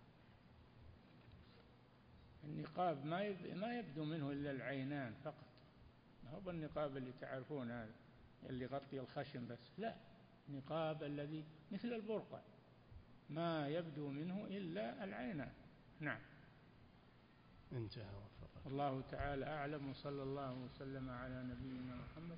النقاب ما يبدو منه إلا العينان فقط، ما هو النقاب اللي تعرفون هذا اللي يغطي الخشم بس، لا، نقاب الذي مثل البرقع ما يبدو منه إلا العينان. نعم. انتهى وفقط. الله تعالى أعلم، وصلى الله وسلم على نبينا محمد.